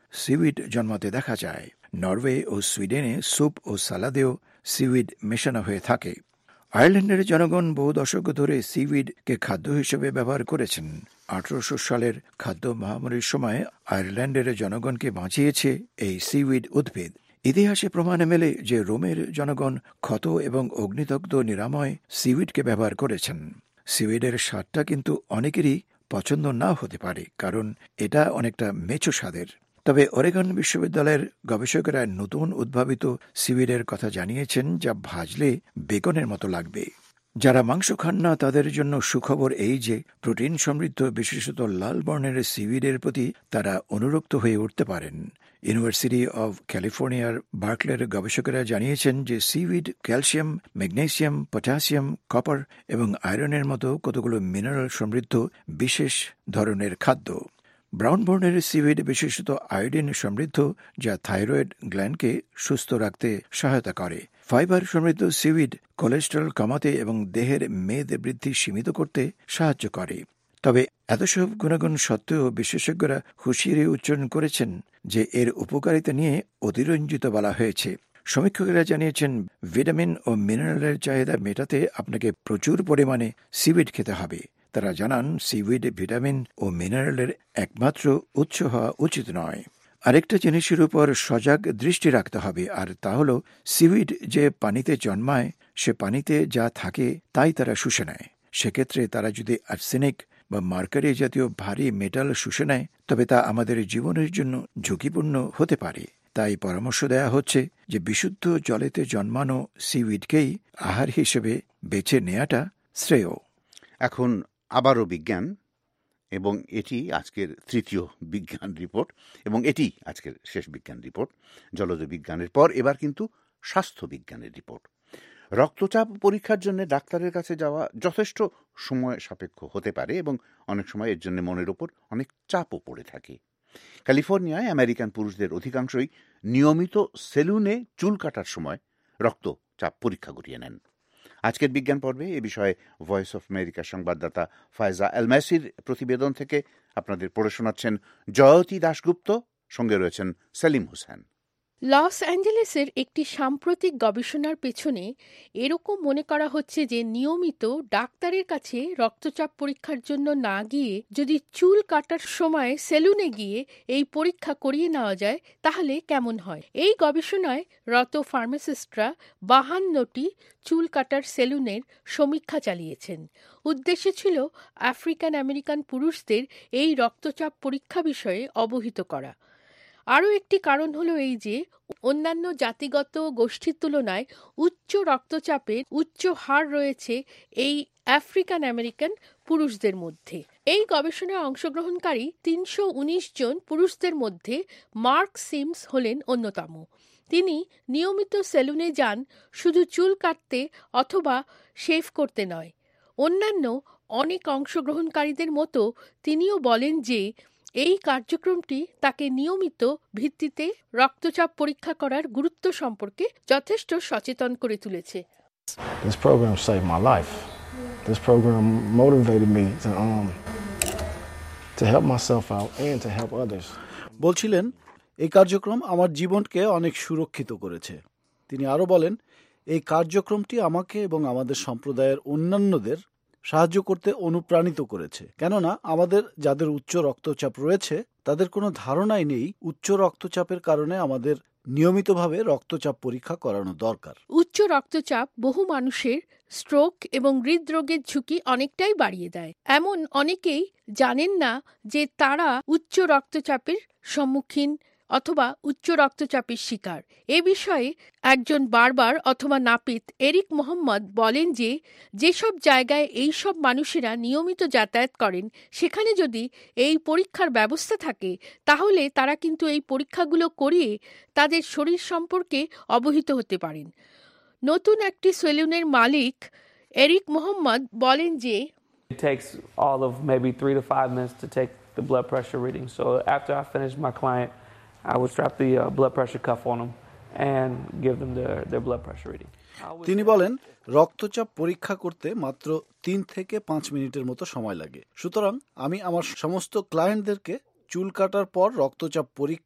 সিউইড জন্মাতে দেখা যায়। নরওয়ে ও সুইডেনে স্যুপ ও সালাদেও সিউইড মেশানো হয়ে থাকে। আয়ারল্যান্ডের জনগণ বহু দশক ধরে সিউইডকে খাদ্য হিসেবে ব্যবহার করেছেন। 1800 সালের খাদ্য মহামারীর সময় আয়ারল্যান্ডের জনগণকে বাঁচিয়েছে এই সিউইড উদ্ভিদ। ইতিহাসে প্রমাণে মেলে যে রোমের জনগণ ক্ষত এবং অগ্নিদগ্ধ নিরাময় সিউইডকে ব্যবহার করেছেন। সিউইডের স্বাদটা কিন্তু অনেকেরই পছন্দ নাও হতে পারে, কারণ এটা অনেকটা মেচো স্বাদের। তবে ওরেগন বিশ্ববিদ্যালয়ের গবেষকেরা নতুন উদ্ভাবিত সিউইডের কথা জানিয়েছেন, যা ভাজলে বেকনের মতো লাগবে। যারা মাংস খান না তাদের জন্য সুখবর এই যে প্রোটিন সমৃদ্ধ বিশেষত লাল বর্ণের সিউইডের প্রতি তারা অনুরক্ত হয়ে উঠতে পারেন। ইউনিভার্সিটি অব ক্যালিফোর্নিয়ার বার্কলের গবেষকেরা জানিয়েছেন যে seaweed calcium, magnesium, potassium, copper এবং আয়রনের মতো কতগুলো মিনারেল সমৃদ্ধ বিশেষ ধরনের খাদ্য। ব্রাউন বর্ণের সিউইড বিশেষত আয়োডিন সমৃদ্ধ, যা থাইরয়েড গ্ল্যান্ডকে সুস্থ রাখতে সহায়তা করে। ফাইবার সমৃদ্ধ সিউইড কোলেস্টেরল কমাতে এবং দেহের মেদ বৃদ্ধি সীমিত করতে সাহায্য করে। তবে এত সব গুণাগুণ সত্ত্বেও বিশেষজ্ঞরা হুঁশিয়ারি উচ্চারণ করেছেন যে এর উপকারিতা নিয়ে অতিরঞ্জিত বলা হয়েছে। সমীক্ষকেরা জানিয়েছেন ভিটামিন ও মিনারেলের চাহিদা মেটাতে আপনাকে প্রচুর পরিমাণে সিউইড খেতে হবে। তারা জানান সিউইড ভিটামিন ও মিনারেলের একমাত্র উৎস হওয়া উচিত নয়। আরেকটা জিনিসের উপর সজাগ দৃষ্টি রাখতে হবে, আর তা হল সিউইড যে পানিতে জন্মায় সে পানিতে যা থাকে তাই তারা শুষে নেয়। সেক্ষেত্রে তারা যদি আর্সেনিক বা মার্কারি জাতীয় ভারী মেটাল শুষে নেয় তবে তা আমাদের জীবনের জন্য ঝুঁকিপূর্ণ হতে পারে। তাই পরামর্শ দেয়া হচ্ছে যে বিশুদ্ধ জলেতে জন্মানো সিউইডকেই আহার হিসেবে বেছে নেওয়াটা শ্রেয়। এখন আবারও বিজ্ঞান, এবং এটি আজকের তৃতীয় বিজ্ঞান রিপোর্ট এবং এটি আজকের শেষ বিজ্ঞান রিপোর্ট। জলজ বিজ্ঞানের পর এবার কিন্তু স্বাস্থ্য বিজ্ঞানের রিপোর্ট। রক্তচাপ পরীক্ষার জন্য ডাক্তারের কাছে যাওয়া যথেষ্ট সময় সাপেক্ষ হতে পারে এবং অনেক সময় এর জন্য মনের ওপর অনেক চাপও পড়ে থাকে। ক্যালিফোর্নিয়ায় আমেরিকান পুরুষদের অধিকাংশই নিয়মিত সেলুনে চুল কাটার সময় রক্তচাপ পরীক্ষা করিয়ে নেন। আজকের বিজ্ঞান পর্বে এ বিষয়ে ভয়েস অফ আমেরিকার সংবাদদাতা ফায়জা আলমাসির প্রতিবেদন থেকে আপনাদের পড়ে শোনাচ্ছেন জয়তী দাশগুপ্ত, সঙ্গে রয়েছেন সেলিম হোসেন। লস অ্যাঞ্জেলেসের একটি সাম্প্রতিক গবেষণার পেছনে এরকম মনে করা হচ্ছে যে নিয়মিত ডাক্তারের কাছে রক্তচাপ পরীক্ষার জন্য না গিয়ে যদি চুল কাটার সময় সেলুনে গিয়ে এই পরীক্ষা করিয়ে নেওয়া যায় তাহলে কেমন হয়। এই গবেষণায় রত ফার্মাসিস্টরা 52টি চুল কাটার সেলুনের সমীক্ষা চালিয়েছেন। উদ্দেশ্য ছিল আফ্রিকান আমেরিকান পুরুষদের এই রক্তচাপ পরীক্ষা বিষয়ে অবহিত করা। আরও একটি কারণ হলো এই যে অন্যান্য জাতিগত গোষ্ঠীর তুলনায় উচ্চ রক্তচাপের উচ্চ হার রয়েছে এই আফ্রিকান আমেরিকান পুরুষদের মধ্যে। এই গবেষণায় অংশগ্রহণকারী 319 জন পুরুষদের মধ্যে মার্ক সিমস হলেন অন্যতম। তিনি নিয়মিত সেলুনে যান শুধু চুল কাটতে অথবা শেভ করতে নয়। অন্যান্য অনেক অংশগ্রহণকারীদের মতো তিনিও বলেন যে এই কার্যক্রমটি তাকে নিয়মিত ভিত্তিতে রক্তচাপ পরীক্ষা করার গুরুত্ব সম্পর্কে যথেষ্ট সচেতন করে তুলেছে। This program saved my life. This program motivated me to help myself out and to help others. বলছিলেন এই কার্যক্রম আমার জীবনকে অনেক সুরক্ষিত করেছে। তিনি আরও বলেন এই কার্যক্রমটি আমাকে এবং আমাদের সম্প্রদায়ের অন্যান্যদের সাহায্য করতে অনুপ্রাণিত করেছে, কেননা আমাদের যাদের উচ্চ রক্তচাপ রয়েছে তাদের কোনো ধারণাই নেই উচ্চ রক্তচাপের কারণে আমাদের নিয়মিতভাবে রক্তচাপ পরীক্ষা করানো দরকার। উচ্চ রক্তচাপ বহু মানুষের স্ট্রোক এবং হৃদরোগের ঝুঁকি অনেকটাই বাড়িয়ে দেয়। এমন অনেকেই জানেন না যে তারা উচ্চ রক্তচাপের সম্মুখীন অথবা উচ্চ রক্তচাপের শিকার। এ বিষয়ে একজন বারবার অথবা নাপিত এরিক মোহাম্মদ বলেন যে যেসব জায়গায় এই সব মানুষেরা নিয়মিত যাতায়াত করেন সেখানে যদি এই পরীক্ষার ব্যবস্থা থাকে তাহলে তারা কিন্তু এই পরীক্ষাগুলো করিয়ে তাদের শরীর সম্পর্কে অবহিত হতে পারেন। নতুন একটি সেলুনের মালিক এরিক মোহাম্মদ বলেন যে It takes all of maybe 3 to 5 minutes to take the blood pressure reading. So after I finish my client, I would strap the blood pressure cuff on them and give them their blood pressure reading. তিনি বলেন রক্তচাপ পরীক্ষা করতে মাত্র 3 থেকে 5 মিনিটের মতো সময় লাগে। সুতরাং আমি আমার সমস্ত ক্লায়েন্টদেরকে চুল কাটার পর রক্তচাপ পরীক্ষা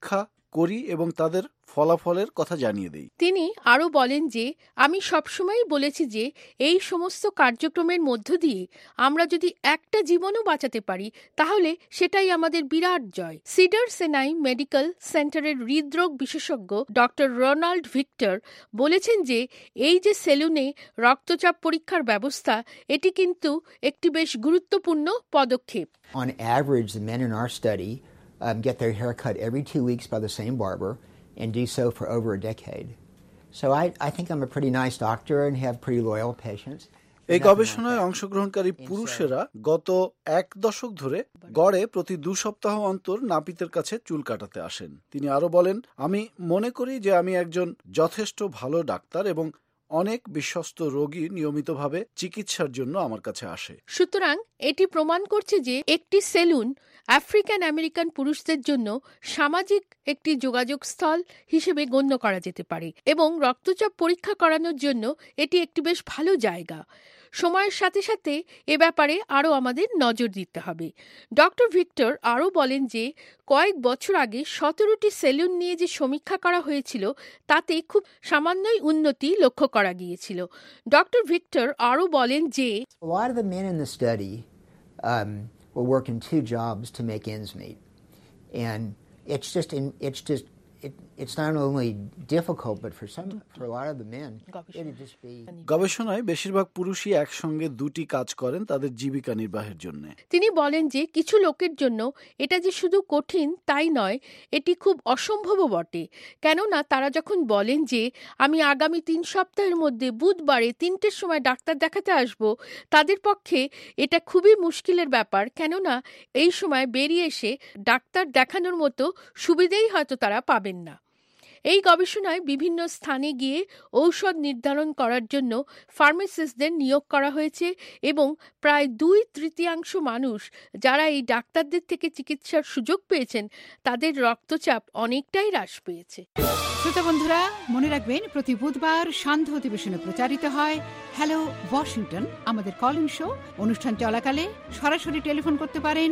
করি এবং তাদের ফলাফলের কথা জানিয়ে দেই। তিনি আরও বলেন যে আমি সবসময় বলেছি যে এই সমস্ত কার্যক্রমের মধ্য দিয়ে আমরা যদি একটা জীবনও বাঁচাতে পারি তাহলে সেটাই আমাদের বিরাট জয়। সিডার সেনাই মেডিকেল সেন্টারের হৃদরোগ বিশেষজ্ঞ ডক্টর রোনাল্ড ভিক্টর বলেছেন যে এই যে সেলুনে রক্তচাপ পরীক্ষার ব্যবস্থা, এটি কিন্তু একটি বেশ গুরুত্বপূর্ণ পদক্ষেপ। On average, the men in our study get their hair cut every 2 weeks by the same barber and do so for over a decade. So I think I'm a pretty nice doctor and have pretty loyal patients. এই গবেষণায় অংশগ্রহণকারী পুরুষেরা গত 1 দশক ধরে গড়ে প্রতি 2 সপ্তাহ অন্তর নাপিতের কাছে চুল কাটাতে আসেন। তিনি আরো বলেন, আমি মনে করি যে আমি একজন যথেষ্ট ভালো ডাক্তার এবং অনেক বিশ্বস্ত রোগী নিয়মিতভাবে চিকিৎসার জন্য আমার কাছে আসে। সুতরাং এটি প্রমাণ করছে যে একটি সেলুন আফ্রিকান আমেরিকান পুরুষদের জন্য সামাজিক একটি যোগাযোগ স্থল হিসেবে গণ্য করা যেতে পারে এবং রক্তচাপ পরীক্ষা করানোর জন্য এটি একটি বেশ ভালো জায়গা। সময়ের সাথে সাথে এ ব্যাপারে আরও আমাদের নজর দিতে হবে। ডক্টর ভিক্টর আরও বলেন যে কয়েক বছর আগে 17টি সেলুন নিয়ে যে সমীক্ষা করা হয়েছিল তাতে খুব সামান্যই উন্নতি লক্ষ্য করা গিয়েছিল। ডক্টর ভিক্টর আরও বলেন যে A lot of the men in the study were working 2 jobs to make ends meet, and it's not only difficult, but for a lot of the men, it'd just be. গবেষণায় বেশিরভাগ পুরুষই একসঙ্গে 2টি কাজ করেন তাদের জীবিকা নির্বাহের জন্য। তিনি বলেন যে কিছু লোকের জন্য এটা যে শুধু কঠিন তাই নয়, এটি খুব অসম্ভবও বটে। কেননা তারা যখন বলেন যে আমি আগামী 3 সপ্তাহের মধ্যে বুধবারে 3টের সময় ডাক্তার দেখাতে আসব, তাদের পক্ষে এটা খুবই মুশকিলের ব্যাপার। কেননা এই সময় বেরিয়ে এসে ডাক্তার দেখানোর মতো সুবিধেই হয়তো তারা পাবেন না। এই গবেষণায় বিভিন্ন স্থানে গিয়ে ঔষধ নির্ধারণ করার জন্য ফার্মাসিস্টদের নিয়োগ করা হয়েছে এবং প্রায় 2/3 মানুষ যারা এই ডাক্তারদের থেকে চিকিৎসার সুযোগ পেয়েছেন তাদের রক্তচাপ অনেকটাই হ্রাস পেয়েছে। শ্রোতা বন্ধুরা, মনে রাখবেন প্রতি বুধবার সান্ধ্য অধিবেশনে প্রচারিত হয় হ্যালো ওয়াশিংটন, আমাদের কলিং শো। অনুষ্ঠান চলাকালে সরাসরি টেলিফোন করতে পারেন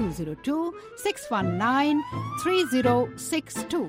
202-619-3062।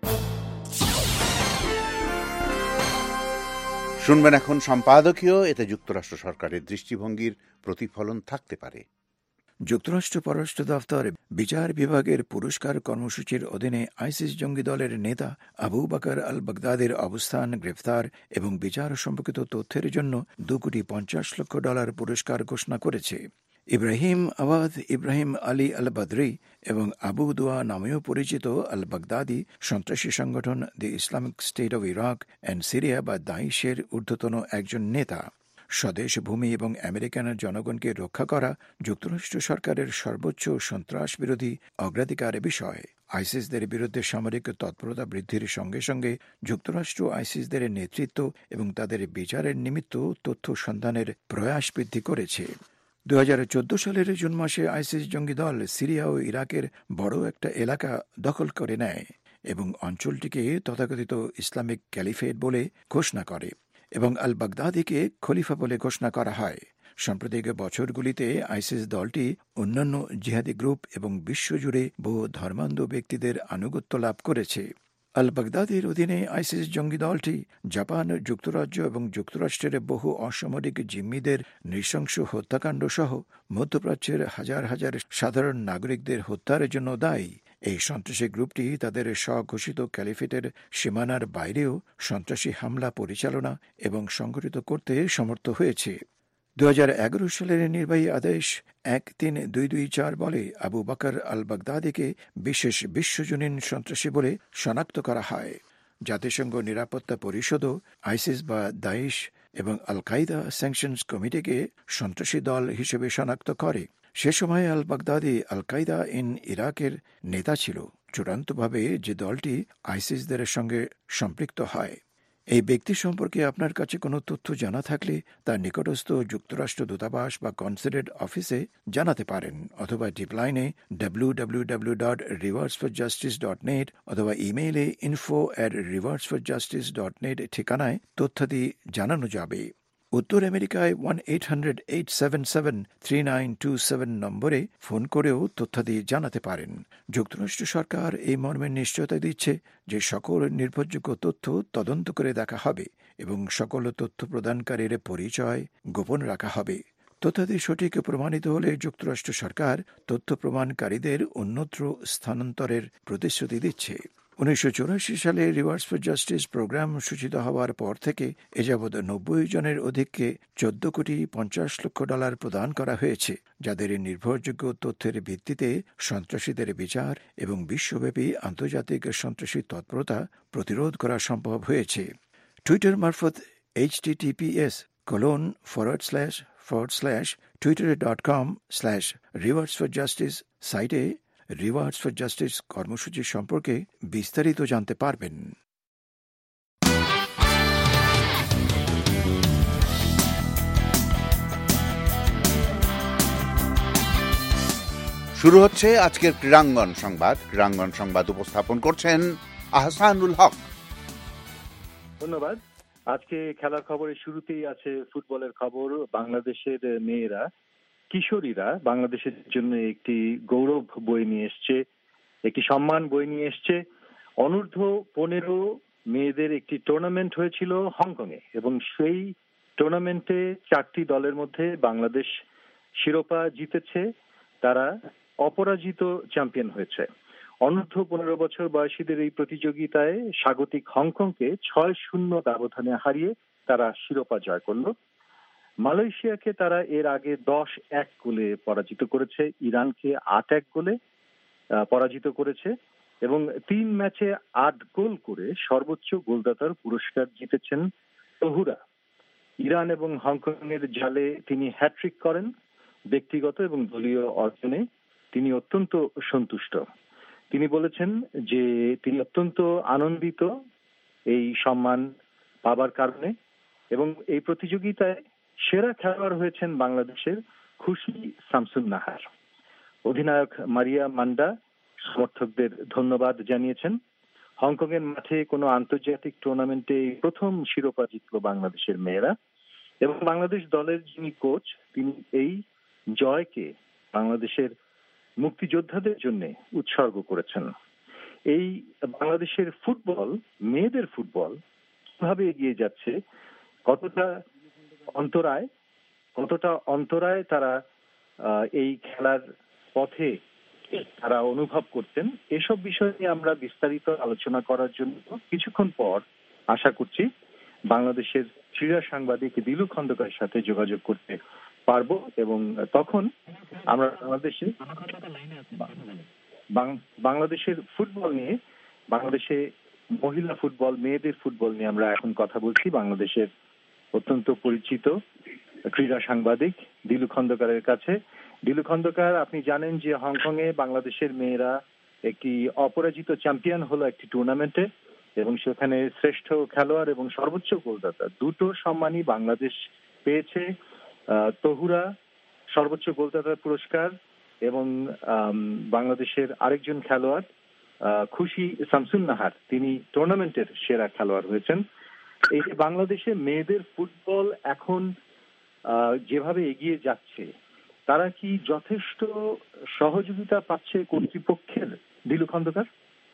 শুনবেন এখন সম্পাদকীয়। এতে যুক্তরাষ্ট্র সরকারের দৃষ্টিভঙ্গির প্রতিফলন থাকতে পারে। যুক্তরাষ্ট্র পররাষ্ট্র দফতর বিচার বিভাগের পুরস্কার কর্মসূচির অধীনে আইসিস জঙ্গি দলের নেতা আবু বকর আল বাগদাদির অবস্থান, গ্রেফতার এবং বিচার সম্পর্কিত তথ্যের জন্য $2.50 কোটি পুরস্কার ঘোষণা করেছে। ইব্রাহিম আওয়াদ, ইব্রাহিম আলী আল বদরি এবং আবু দুয়া নামেও পরিচিত আল বাগদাদি সন্ত্রাসী সংগঠন the Islamic State of Iraq and Syria বা দাইশের ঊর্ধ্বতন একজন নেতা। স্বদেশ ভূমি এবং আমেরিকান জনগণকে রক্ষা করা যুক্তরাষ্ট্র সরকারের সর্বোচ্চ সন্ত্রাস বিরোধী অগ্রাধিকার বিষয়। আইসিসদের বিরুদ্ধে সামরিক তৎপরতা বৃদ্ধির সঙ্গে সঙ্গে যুক্তরাষ্ট্র আইসিসদের নেতৃত্ব এবং তাদের বিচারের নিমিত্ত তথ্য সন্ধানের প্রয়াস বৃদ্ধি করেছে। 2014 সালের জুন মাসে আইসিস জঙ্গি দল সিরিয়া ও ইরাকের বড় একটা এলাকা দখল করে নেয় এবং অঞ্চলটিকে তথাকথিত ইসলামিক ক্যালিফেট বলে ঘোষণা করে এবং আল বাগদাদিকে খলিফা বলে ঘোষণা করা হয়। সাম্প্রতিক বছরগুলিতে আইসিস দলটি অন্যান্য জিহাদি গ্রুপ এবং বিশ্বজুড়ে বহু ধর্মান্ধ ব্যক্তিদের আনুগত্য লাভ করেছে। আল বাগদাদির অধীনে আইসিস জঙ্গি দলটি জাপান, যুক্তরাজ্য এবং যুক্তরাষ্ট্রের বহু অসামরিক জিম্মিদের নৃশংস হত্যাকাণ্ড সহ মধ্যপ্রাচ্যের হাজার হাজার সাধারণ নাগরিকদের হত্যার জন্য দায়ী। এই সন্ত্রাসী গ্রুপটি তাদের স্বঘোষিত ক্যালিফেটের সীমানার বাইরেও সন্ত্রাসী হামলা পরিচালনা এবং সংগঠিত করতে সমর্থ হয়েছে। 2011 সালের নির্বাহী আদেশ 13224 বলে আবু বকর আল বাগদাদিকে বিশেষ বিশ্বজনীন সন্ত্রাসী বলে শনাক্ত করা হয়। জাতিসংঘ নিরাপত্তা পরিষদও আইসিস বা দাইশ এবং আল কায়দা স্যাংশনস কমিটিকে সন্ত্রাসী দল হিসেবে শনাক্ত করে। সে সময় আল বাগদাদি আল কায়দা ইন ইরাকের নেতা ছিল। চূড়ান্তভাবে যে দলটি আইসিসদের সঙ্গে সম্পৃক্ত হয়। এই ব্যক্তি সম্পর্কে আপনার কাছে কোনো তথ্য জানা থাকলে তার নিকটস্থ যুক্তরাষ্ট্র দূতাবাস বা কনসুলেট অফিসে জানাতে পারেন অথবা টিপলাইনে www.rewardsforjustice.net অথবা ইমেইলে info@rewardsforjustice.net ঠিকানায় তথ্যাদি জানানো যাবে। উত্তর আমেরিকায় 1-800-877-3927 নম্বরে ফোন করেও তথ্যাদি জানাতে পারেন। যুক্তরাষ্ট্র সরকার এই মর্মে নিশ্চয়তা দিচ্ছে যে সকল নির্ভরযোগ্য তথ্য তদন্ত করে দেখা হবে এবং সকল তথ্য প্রদানকারীর পরিচয় গোপন রাখা হবে। তথ্যাদি সঠিক প্রমাণিত হলে যুক্তরাষ্ট্র সরকার তথ্য প্রমাণকারীদের অন্যত্র স্থানান্তরের প্রতিশ্রুতি দিচ্ছে। 1984 সালে রিভার্স ফর জাস্টিস প্রোগ্রাম সূচিত হওয়ার পর থেকে এ যাবৎ 90 জনের অধিককে $14.50 প্রদান করা হয়েছে, যাদের নির্ভরযোগ্য তথ্যের ভিত্তিতে সন্ত্রাসীদের বিচার এবং বিশ্বব্যাপী আন্তর্জাতিক সন্ত্রাসী তৎপরতা প্রতিরোধ করা সম্ভব হয়েছে। টুইটার মারফত https://twitter.com/rewards4justice সাইটে রিওয়ার্ডস ফর জাস্টিস কর্মসূচি সম্পর্কে বিস্তারিত জানতে পারবেন। শুরু হচ্ছে আজকের ক্রীড়াঙ্গন সংবাদ। ক্রীড়াঙ্গন সংবাদ উপস্থাপন করছেন আহসানুল হক। ধন্যবাদ। আজকে খেলার খবরের শুরুতেই আছে ফুটবলের খবর। বাংলাদেশের মেয়েরা, কিশোরীরা বাংলাদেশের জন্য একটি গৌরব বয়ে নিয়ে এসছে, একটি সম্মান বয়ে নিয়ে এসছে। অনূর্ধ্ব-15 মেয়েদের একটি টুর্নামেন্ট হয়েছিল হংকংয়ে এবং সেই টুর্নামেন্টে 4টি দলের মধ্যে বাংলাদেশ শিরোপা জিতেছে। তারা অপরাজিত চ্যাম্পিয়ন হয়েছে। অনূর্ধ্ব-15 বছর বয়সীদের এই প্রতিযোগিতায় স্বাগতিক হংকংকে 6-0 ব্যবধানে হারিয়ে তারা শিরোপা জয় করল। মালয়েশিয়াকে তারা এর আগে 10-1 গোলে পরাজিত করেছে, ইরানকে 8-1 গোলে পরাজিত করেছে এবং 3 ম্যাচে 8 গোল করে সর্বোচ্চ গোলদাতার পুরস্কার জিতেছেন তহুরা। ইরান এবং হংকং এর জালে তিনি হ্যাট্রিক করেন। ব্যক্তিগত এবং দলীয় অর্জনে তিনি অত্যন্ত সন্তুষ্ট। তিনি বলেছেন যে তিনি অত্যন্ত আনন্দিত এই সম্মান পাবার কারণে এবং এই প্রতিযোগিতায় সেরা খেলোয়াড় হয়েছেন বাংলাদেশের খুশি শামসুন নাহার। অধিনায়ক মারিয়া মান্ডা সমর্থকদের ধন্যবাদ জানিয়েছেন। হংকং এর মাঠে কোনো আন্তর্জাতিক টুর্নামেন্টে প্রথম শিরোপা জিতল বাংলাদেশের মেয়েরা এবং বাংলাদেশ দলের যিনি কোচ তিনি এই জয়কে বাংলাদেশের মুক্তিযোদ্ধাদের জন্য উৎসর্গ করেছেন। এই বাংলাদেশের ফুটবল, মেয়েদের ফুটবল কিভাবে এগিয়ে যাচ্ছে, কতটা অন্তরায় তারা এই খেলার পথে তারা অনুভব করতেন, এসব বিষয় নিয়ে আমরা বিস্তারিত আলোচনা করার জন্য কিছুক্ষণ পর আশা করছি বাংলাদেশের ক্রীড়া সাংবাদিক দিলু খন্দকারের সাথে যোগাযোগ করতে পারবো এবং তখন আমরা বাংলাদেশের ফুটবল নিয়ে, বাংলাদেশে মহিলা ফুটবল, মেয়েদের ফুটবল নিয়ে আমরা এখন কথা বলছি বাংলাদেশের অত্যন্ত পরিচিত ক্রীড়া সাংবাদিক দিলু খন্দকারের কাছে। দিলু খন্দকার, আপনি জানেন যে হংকং এ বাংলাদেশের মেয়েরা একটি অপরাজিত চ্যাম্পিয়ন হলো একটি টুর্নামেন্টে এবং সেখানে শ্রেষ্ঠ খেলোয়াড় এবং সর্বোচ্চ গোলদাতা দুটো সম্মানই বাংলাদেশ পেয়েছে। তহুরা সর্বোচ্চ গোলদাতার পুরস্কার এবং বাংলাদেশের আরেকজন খেলোয়াড় খুশি শামসুন নাহার তিনি টুর্নামেন্টের সেরা খেলোয়াড় হয়েছেন। এই যে বাংলাদেশে মেয়েদের ফুটবল এখন যেভাবে এগিয়ে যাচ্ছে, তারা কি যথেষ্ট সহযোগিতা পাচ্ছে কর্তৃপক্ষের, দিলু খন্দকার?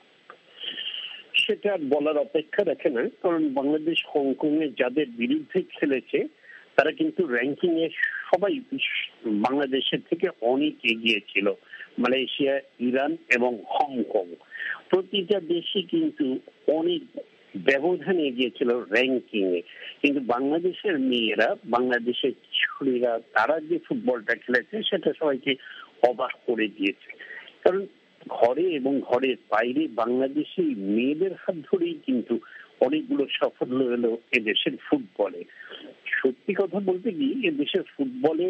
সেটা বলার অপেক্ষা রাখে না, কারণ বাংলাদেশ হংকং এ যাদের বিরুদ্ধে খেলেছে তারা কিন্তু র্যাঙ্কিং এ সবাই বাংলাদেশের থেকে অনেক এগিয়ে ছিল। মালয়েশিয়া, ইরান এবং হংকং প্রতিটা দেশই কিন্তু অনেক ব্যবধানে এগিয়েছিল র্যাঙ্কিং এ। কিন্তু বাংলাদেশের মেয়েরা, বাংলাদেশের কিশোরীরা তারা যে ফুটবলটা খেলেছে সেটা সবাইকে অবাক করে দিয়েছে। কারণ ঘরে এবং ঘরের বাইরে বাংলাদেশি মেয়েদের হাত ধরেই কিন্তু অনেকগুলো সাফল্য এলো এদেশের ফুটবলে। সত্যি কথা বলতে কি, এদেশের ফুটবলে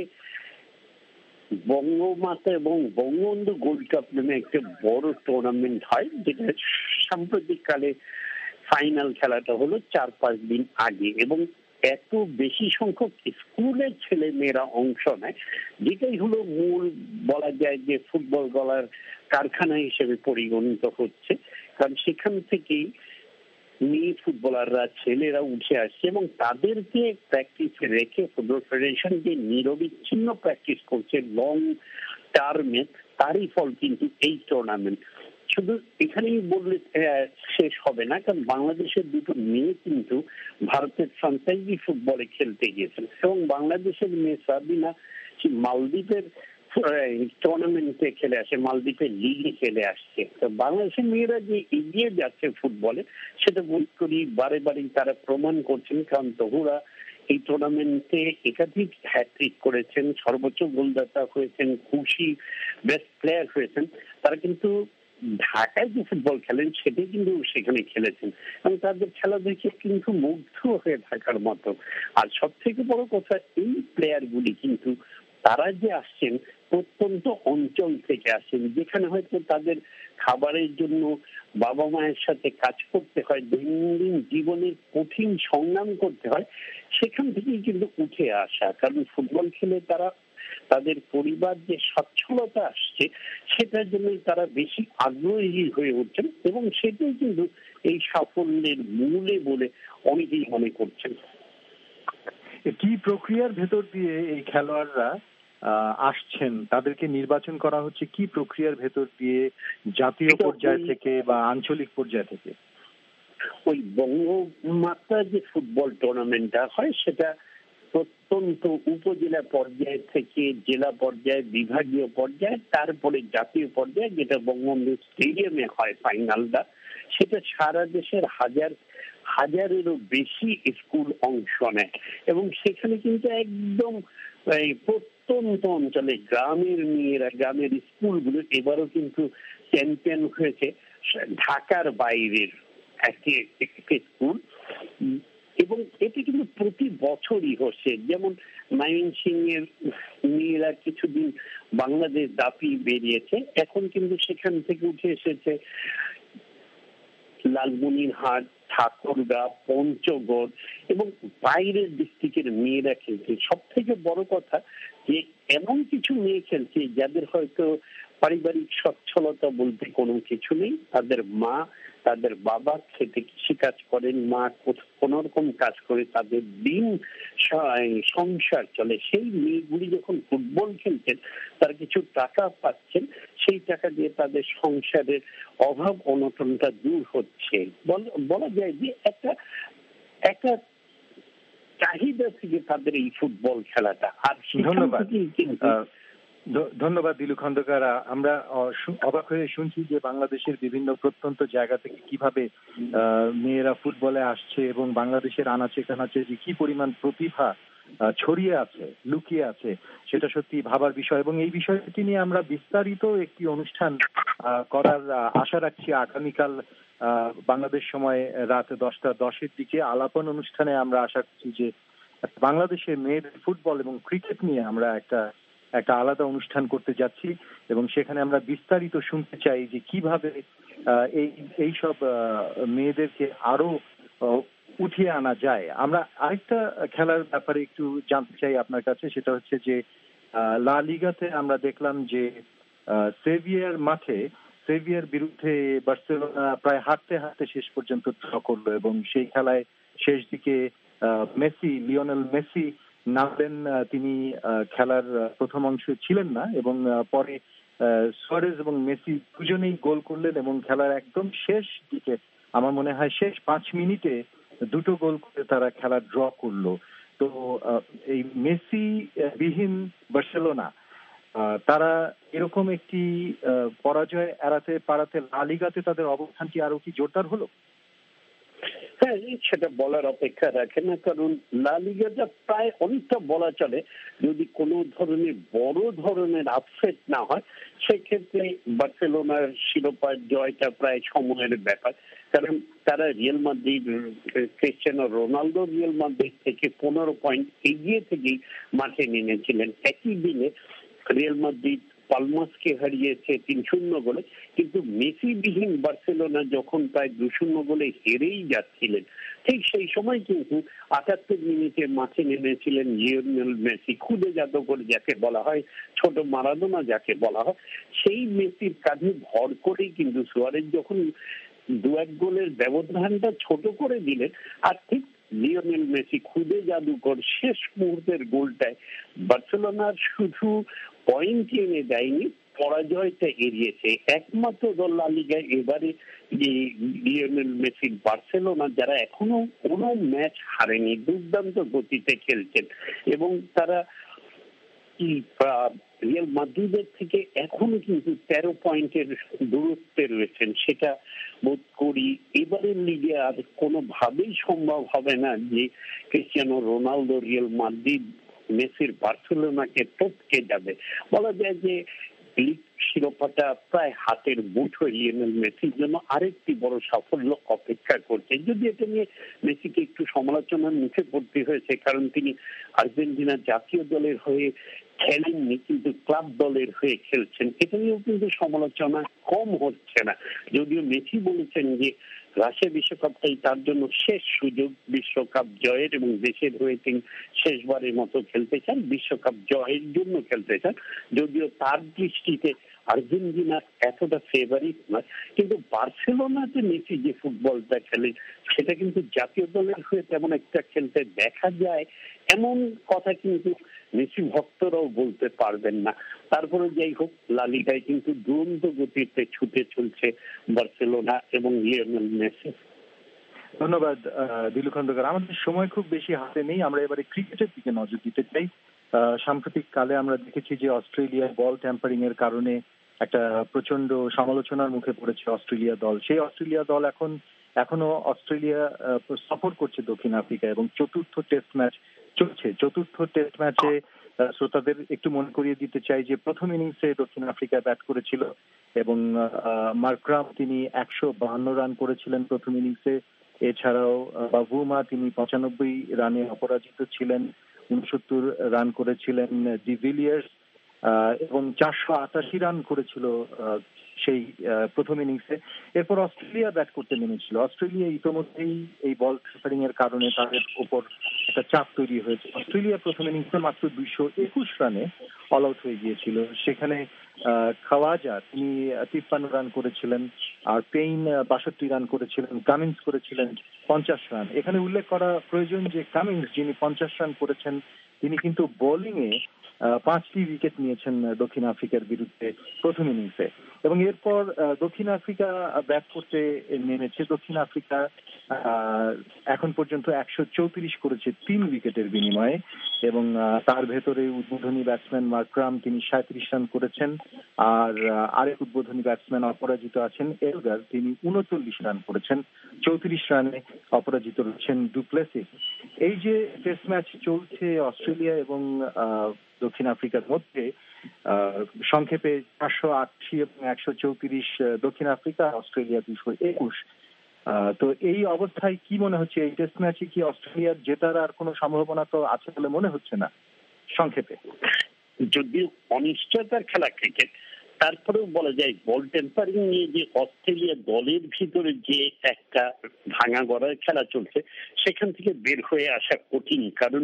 বঙ্গমাতা এবং বঙ্গবন্ধু গোল্ড কাপ নামে একটা বড় টুর্নামেন্ট হয়, যেটা সাম্প্রতিক কালে ফাইনাল খেলাটা হলো 4-5 দিন আগে এবং এত বেশি সংখ্যক স্কুলের ছেলে মেয়েরা অংশ নেয়, যেটাই হলো মূল বলা যায় যে ফুটবল গলার কারখানা হিসেবে পরিগণিত হচ্ছে। কারণ সেখান থেকেই মেয়ে ফুটবলাররা ছেলেরা উঠে আসছে এবং তাদেরকে প্র্যাকটিসে রেখে ফুটবল ফেডারেশন যে নিরবিচ্ছিন্ন প্র্যাকটিস করছে লং টার্মে, তারই ফল কিন্তু এই টুর্নামেন্ট। শুধু এখানেই বললে শেষ হবে না, কারণ বাংলাদেশের দুটো মেয়ে কিন্তু ভারতের ফ্রাঞ্চাইজি ফুটবলে খেলতে গিয়েছেন এবং বাংলাদেশের মেয়ে সাবিনা মালদ্বীপের টুর্নামেন্টে খেলে আসে, মালদ্বীপের লিগে খেলে আসছে। তো বাংলাদেশের মেয়েরা যে এগিয়ে যাচ্ছে ফুটবলে সেটা বোধ করি বারে বারেই তারা প্রমাণ করছেন, কারণ তহুরা এই টুর্নামেন্টে একাধিক হ্যাট্রিক করেছেন, সর্বোচ্চ গোলদাতা হয়েছেন, খুশি বেস্ট প্লেয়ার হয়েছেন। তারা কিন্তু ঢাকায় যে ফুটবল খেলেন সেটাই কিন্তু সেখানে খেলেছেন এবং তাদের খেলা দেখে কিন্তু মুগ্ধ হয়ে থাকার মতো। আর সব থেকে বড় কথা, এই প্লেয়ারগুলি কিন্তু তারা যে আসছেন প্রত্যন্ত অঞ্চল থেকে আসেন, যেখানে হয়তো তাদের খাবারের জন্য বাবা মায়ের সাথে কাজ করতে হয়, দৈনন্দিন জীবনের কঠিন সংগ্রাম করতে হয়, সেখান থেকেই কিন্তু উঠে আসা। কারণ ফুটবল খেলে তারা তাদের পরিবার যে সচ্ছলতা আসছে সেটার জন্যই তারা বেশি আগ্রহী হয়ে উঠছেন এবং সেটাই কিন্তু এই সাফল্যের মূলে বলে অনেকেই মনে করছেন। কি প্রক্রিয়ার ভেতর দিয়ে এই খেলোয়াড়রা আসছেন, তাদেরকে নির্বাচন করা হচ্ছে কি প্রক্রিয়ার ভেতর দিয়ে, জাতীয় পর্যায় থেকে বা আঞ্চলিক পর্যায় থেকে? ওই বঙ্গমাতা যে ফুটবল টুর্নামেন্টটা হয় সেটা প্রত্যন্ত উপজেলা পর্যায় থেকে জেলা পর্যায়ে, বিভাগীয় পর্যায়ে, তারপরে জাতীয় পর্যায়ে, যেটা বঙ্গবন্ধু স্টেডিয়ামে হয় ফাইনালটা, সেটা সারা দেশের হাজারেরও বেশি স্কুল অংশ নেয় এবং সেখানে কিন্তু একদম প্রত্যন্ত অঞ্চলে গ্রামের মেয়েরা, গ্রামের স্কুলগুলো এবারও কিন্তু চ্যাম্পিয়ন হয়েছে ঢাকার বাইরের একটি স্কুল এবং এটি কিন্তু প্রতি বছরই হচ্ছে। যেমন ময়মনসিংহের মেয়েরা কিছুদিন বাংলাদেশ দাপি বেরিয়েছে, এখন কিন্তু সেখান থেকে উঠে এসেছে লালমনিরহাট, ঠাকুরগাঁ, পঞ্চগড় এবং বাইরের ডিস্ট্রিক্টের মেয়েরা খেলছে। সব থেকে বড় কথা যে এমন কিছু মেয়ে খেলছে যাদের হয়তো পারিবারিক সচ্ছলতা বলতে কোনো কিছু নেই, তাদের মা তাদের বাবা খেতে কৃষিকাজ করেন, মা কোন রকম কাজ করে তাদের দিন সংসার চলে। সেই মেয়েগুলি যখন ফুটবল খেলছেন তারা কিছু টাকা পাচ্ছেন, সেই টাকা দিয়ে তাদের সংসারের অভাব অনটনটা দূর হচ্ছে। বলা যায় যে একটা চাহিদা থেকে তাদের এই ফুটবল খেলাটা। আর ধন্যবাদ দিলু খন্দকার। আমরা অবাক হয়ে শুনছি যে বাংলাদেশের বিভিন্ন প্রত্যন্ত জায়গা থেকে কিভাবে মেয়েরা ফুটবলে আসছে এবং বাংলাদেশের আনাচে কানাচে যে কি পরিমাণ প্রতিভা ছড়িয়ে আছে, লুকিয়ে আছে, সেটা সত্যি ভাবার বিষয়। এবং এই বিষয়টি নিয়ে আমরা বিস্তারিত একটি অনুষ্ঠান করার আশা রাখছি আগামীকাল বাংলাদেশ সময় রাত 10:10 দিকে আলাপন অনুষ্ঠানে। আমরা আশা করছি যে বাংলাদেশের মেয়েদের ফুটবল এবং ক্রিকেট নিয়ে আমরা একটা আলাদা অনুষ্ঠান করতে যাচ্ছি এবং সেখানে আমরা বিস্তারিত শুনতে চাই যে কিভাবে এই সব মেয়েদেরকে আরো উঠিয়ে আনা যায়। আমরা আরেকটা খেলার ব্যাপারে একটু জানতে চাই আপনার কাছে, সেটা হচ্ছে যে লা লিগাতে আমরা দেখলাম যে সেভিয়ার বিরুদ্ধে বার্সেলোনা প্রায় হাঁটতে হাঁটতে শেষ পর্যন্ত ড্র করলো এবং সেই খেলায় শেষ দিকে লিওনেল মেসি নামলেন। তিনি খেলার প্রথম অংশে ছিলেন না এবং পরে সুয়ারেজ এবং মেসি দুজনেই গোল করলেন এবং খেলার একদম শেষ দিকে, আমার মনে হয় শেষ 5 মিনিটে 2টো গোল করে তারা খেলা ড্র করলো। তো এই মেসি বিহীন বার্সেলোনা তারা এরকম একটি পরাজয় এড়াতে পারাতে লা লিগাতে তাদের অবস্থান কি আরো কি জোরদার হলো? হ্যাঁ, সেটা বলার অপেক্ষা রাখে না, কারণ লা লিগাটা প্রায় অনেকটা বলা চলে যদি কোনো ধরনের বড় ধরনের আপসেট না হয় সেক্ষেত্রে বার্সেলোনার শিরোপা জয়টা প্রায় সময়ের ব্যাপার। কারণ তারা Real Madrid, Cristiano Ronaldo Real Madrid থেকে 15 পয়েন্ট এগিয়ে থেকেই মাঠে নেমেছিলেন। একই দিনে রিয়াল মাদ্রিদ পালমাসকে হারিয়েছে 3-0 গোলে, কিন্তু মেসি বিহীন বার্সেলোনা যখন প্রায় 2-0 গোলে হেরেই যাচ্ছিলেন ঠিক সেই সময় কিন্তু 78 মিনিটে মাঠে নেমেছিলেন লিওনেল মেসি, খুদে জাদুকর যাকে বলা হয়, ছোট মারাদোনা যাকে বলা হয়। সেই মেসির কাঁধে ভর করেই কিন্তু সুয়ারেজ যখন এক গোলের ব্যবধানটা ছোট করে দিলেন। আর ঠিক লিওনেল মেসি খুদে জাদুকর শেষ মুহূর্তের গোলটায় বার্সেলোনার শুধু পয়েন্ট এনে দেয়নি, পরাজয়টা এড়িয়েছে। একমাত্র দল লা লিগায় এবারে যে লিওনেল মেসির বার্সেলোনা, যারা এখনো কোনো ম্যাচ হারেনি, দুর্দান্ত গতিতে খেলছেন এবং তারা রিয়াল মাদ্রিদের থেকে এখনো কিন্তু 13 পয়েন্টের দূরত্বে রয়েছেন। সেটা বোধ করি এবারের লিগে আর কোনোভাবেই সম্ভব হবে না যে ক্রিস্টিয়ানো রোনালদো রিয়াল মাদ্রিদ মেসির বার্সেলোনাকে টপকে যাবে। বলা যায় যে লিগ শিরোপাটা প্রায় হাতের মুঠোয় লিওনেল মেসির জন্য আরেকটি বড় সাফল্য অপেক্ষা করছে। যদি এটা নিয়ে মেসিকে একটু সমালোচনার মুখে পড়তে হয়েছে, কারণ তিনি আর্জেন্টিনা জাতীয় দলের হয়ে খেলেননি, কিন্তু ক্লাব দলের হয়ে খেলছেন, এটা নিয়েও কিন্তু সমালোচনা কম হচ্ছে না। যদিও মেসি বলেছেন যে রাশিয়া বিশ্বকাপটাই তার জন্য শেষ সুযোগ বিশ্বকাপ জয়ের, এবং দেশের হয়ে তিনি শেষবারের মতো খেলতে চান, বিশ্বকাপ জয়ের জন্য খেলতে চান। যদিও তার দৃষ্টিতে আর্জেন্টিনা এতটা ফেভারিট নয়, কিন্তু বার্সেলোনাতে মেসি যে ফুটবলটা খেলে সেটা কিন্তু জাতীয় দলের হয়ে তেমন একটা খেলতে দেখা যায় এমন কথা কিন্তু মেসি ভক্তরাও বলতে পারবেন না। তারপরে যাই হোক, লা লিগায় কিন্তু দুরন্ত গতিতে ছুটে চলছে বার্সেলোনা এবং লিওনেল মেসি। ধন্যবাদ দিলু খন্দকার। আমাদের সময় খুব বেশি হাতে নেই, আমরা এবারে ক্রিকেটের দিকে নজর দিতে চাই। সাম্প্রতিক কালে আমরা দেখেছি যে অস্ট্রেলিয়ার বল ট্যাম্পারিং এর কারণে একটা প্রচন্ড সমালোচনার মুখে পড়েছে অস্ট্রেলিয়া দল। সেই অস্ট্রেলিয়া দল এখনো অস্ট্রেলিয়া সফর করছে দক্ষিণ আফ্রিকা এবং চতুর্থ টেস্ট ম্যাচ চলছে। চতুর্থ টেস্ট ম্যাচে শ্রোতাদের একটু মনে করিয়ে দিতে চাই যে প্রথম ইনিংসে দক্ষিণ আফ্রিকা ব্যাট করেছিল এবং মার্ক্রাম তিনি 152 রান করেছিলেন প্রথম ইনিংসে। এছাড়াও বাভুমা তিনি 95 রানে অপরাজিত ছিলেন, 69 রান করেছিলেন ডিভিলিয়ার্স এবং 488 রান করেছিল সেই প্রথম ইনিংসে। এরপর অস্ট্রেলিয়া ব্যাট করতে নেমেছিল। অস্ট্রেলিয়া ইতিমধ্যেই এই বল ট্যাম্পারিং এর কারণে তাদের উপর একটা চাপ তৈরি হয়েছে। অস্ট্রেলিয়া প্রথম ইনিংসে মাত্র 221 রানে অল আউট হয়ে গিয়েছিল। সেখানে খাওয়াজা তিনি 53 রান করেছিলেন, আর পেইন 62 রান করেছিলেন, কামিন্স করেছিলেন 50 রান। এখানে উল্লেখ করা প্রয়োজন যে কামিন্স যিনি 50 রান করেছেন তিনি কিন্তু বোলিং এ 5টি উইকেট নিয়েছেন দক্ষিণ আফ্রিকার বিরুদ্ধে প্রথম ইনিংসে। এবং এরপর দক্ষিণ আফ্রিকা ব্যাট করতে নেমেছে। দক্ষিণ আফ্রিকা এখন পর্যন্ত 134 করেছে 3 উইকেটের বিনিময়ে এবং তার ভেতরে উদ্বোধনী ব্যাটসম্যান মার্ক্রাম তিনি 37 রান করেছেন, আর আরেক উদ্বোধনী ব্যাটসম্যান অপরাজিত আছেন এলগার, তিনি 39 রান করেছেন। 34 রানে অপরাজিত রয়েছেন ডুপ্লেসিস। এই যে টেস্ট ম্যাচ চলছে অস্ট্রেলিয়া এবং দক্ষিণ আফ্রিকার মধ্যে, সংক্ষেপে 480 এবং 134 দক্ষিণ আফ্রিকা, অস্ট্রেলিয়া 221। তো এই অবস্থায় কি মনে হচ্ছে, এই টেস্ট ম্যাচে কি অস্ট্রেলিয়ার জেতার আর কোনো সম্ভাবনা তো আছে বলে মনে হচ্ছে না সংক্ষেপে? যদিও অনিশ্চয়তার খেলা ক্রিকেট, তারপরেও বলা যায় বল টেম্পারিং নিয়ে যে অস্ট্রেলিয়া দলের ভিতরে যে একটা ভাঙা গড়ার খেলা চলছে সেখান থেকে বের হয়ে আসা কঠিন। কারণ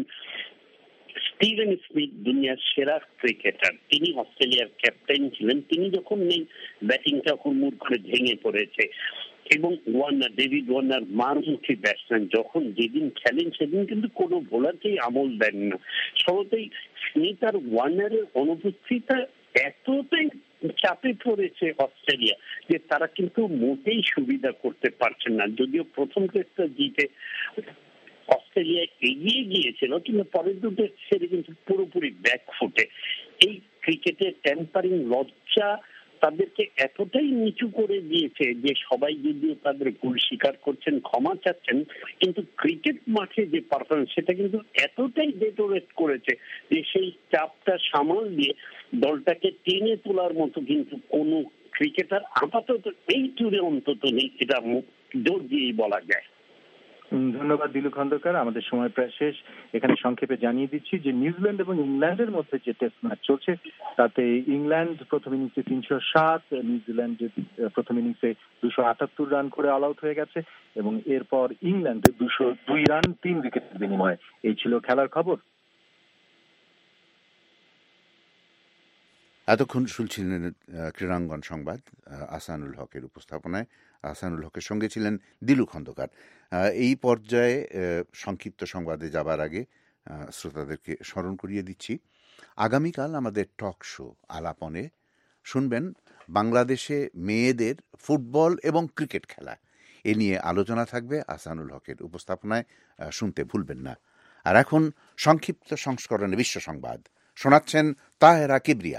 স্টিভেন স্মিথ দুনিয়ার সেরা ক্রিকেটার, তিনি অস্ট্রেলিয়ার ক্যাপ্টেন ছিলেন, তিনি যখন নেই ব্যাটিংটা হুড়মুড় করে ভেঙে পড়েছে। এবং ডেভিড ওয়ার্নার মারমুখী ব্যাটসম্যান, যখন যেদিন খেলেন সেদিন কিন্তু কোনো বোলারকেই আমল দেন না। সবতেই স্মিথ আর ওয়ার্নারের অনুপস্থিতিটা এতটাই চাপে পড়েছে অস্ট্রেলিয়া যে তারা কিন্তু মোটেই সুবিধা করতে পারছেন না। যদিও প্রথম টেস্টটা জিতে অস্ট্রেলিয়া এগিয়ে গিয়েছিল, কিন্তু পরের দুটো ছেড়ে কিন্তু পুরোপুরি ব্যাক ফুটে। এই ক্রিকেটের ট্যাম্পারিং লজ্জা তাদেরকে এতটাই নিচু করে দিয়েছে যে সবাই যদিও তাদের ভুল স্বীকার করছেন, ক্ষমা চাচ্ছেন, কিন্তু ক্রিকেট মাঠে যে পারফরমেন্স সেটা কিন্তু এতটাই ডেটোরেট করেছে যে সেই চাপটা সামাল দিয়ে দলটাকে টেনে তোলার মতো কিন্তু কোনো ক্রিকেটার আপাতত এই টুরে অন্তত নেই, এটা জোর দিয়েই বলা যায়। ধন্যবাদ দিলু খন্দকার। আমাদের সময় প্রায় শেষ। এখানে সংক্ষেপে জানিয়ে দিচ্ছি যে নিউজিল্যান্ড এবং ইংল্যান্ডের মধ্যে যে টেস্ট ম্যাচ চলছে তাতে ইংল্যান্ড প্রথম ইনিংসে 307, নিউজিল্যান্ড প্রথম ইনিংসে 278 রান করে অল আউট হয়ে গেছে এবং এরপর ইংল্যান্ডের 202 রান 3 উইকেটের বিনিময়ে। এই ছিল খেলার খবর। এতক্ষণ শুনছিলেন ক্রীড়াঙ্গন সংবাদ আহসানুল হকের উপস্থাপনায়। আহসানুল হকের সঙ্গে ছিলেন দিলু খন্দকার। এই পর্যায়ে সংক্ষিপ্ত সংবাদে যাবার আগে শ্রোতাদেরকে স্মরণ করিয়ে দিচ্ছি, আগামীকাল আমাদের টক শো আলাপনে শুনবেন বাংলাদেশে মেয়েদের ফুটবল এবং ক্রিকেট খেলা। এ নিয়ে আলোচনা থাকবে আহসানুল হকের উপস্থাপনায়, শুনতে ভুলবেন না। আর এখন সংক্ষিপ্ত সংস্করণে বিশ্ব সংবাদ শোনাচ্ছেন তাহেরা কিবরিয়া।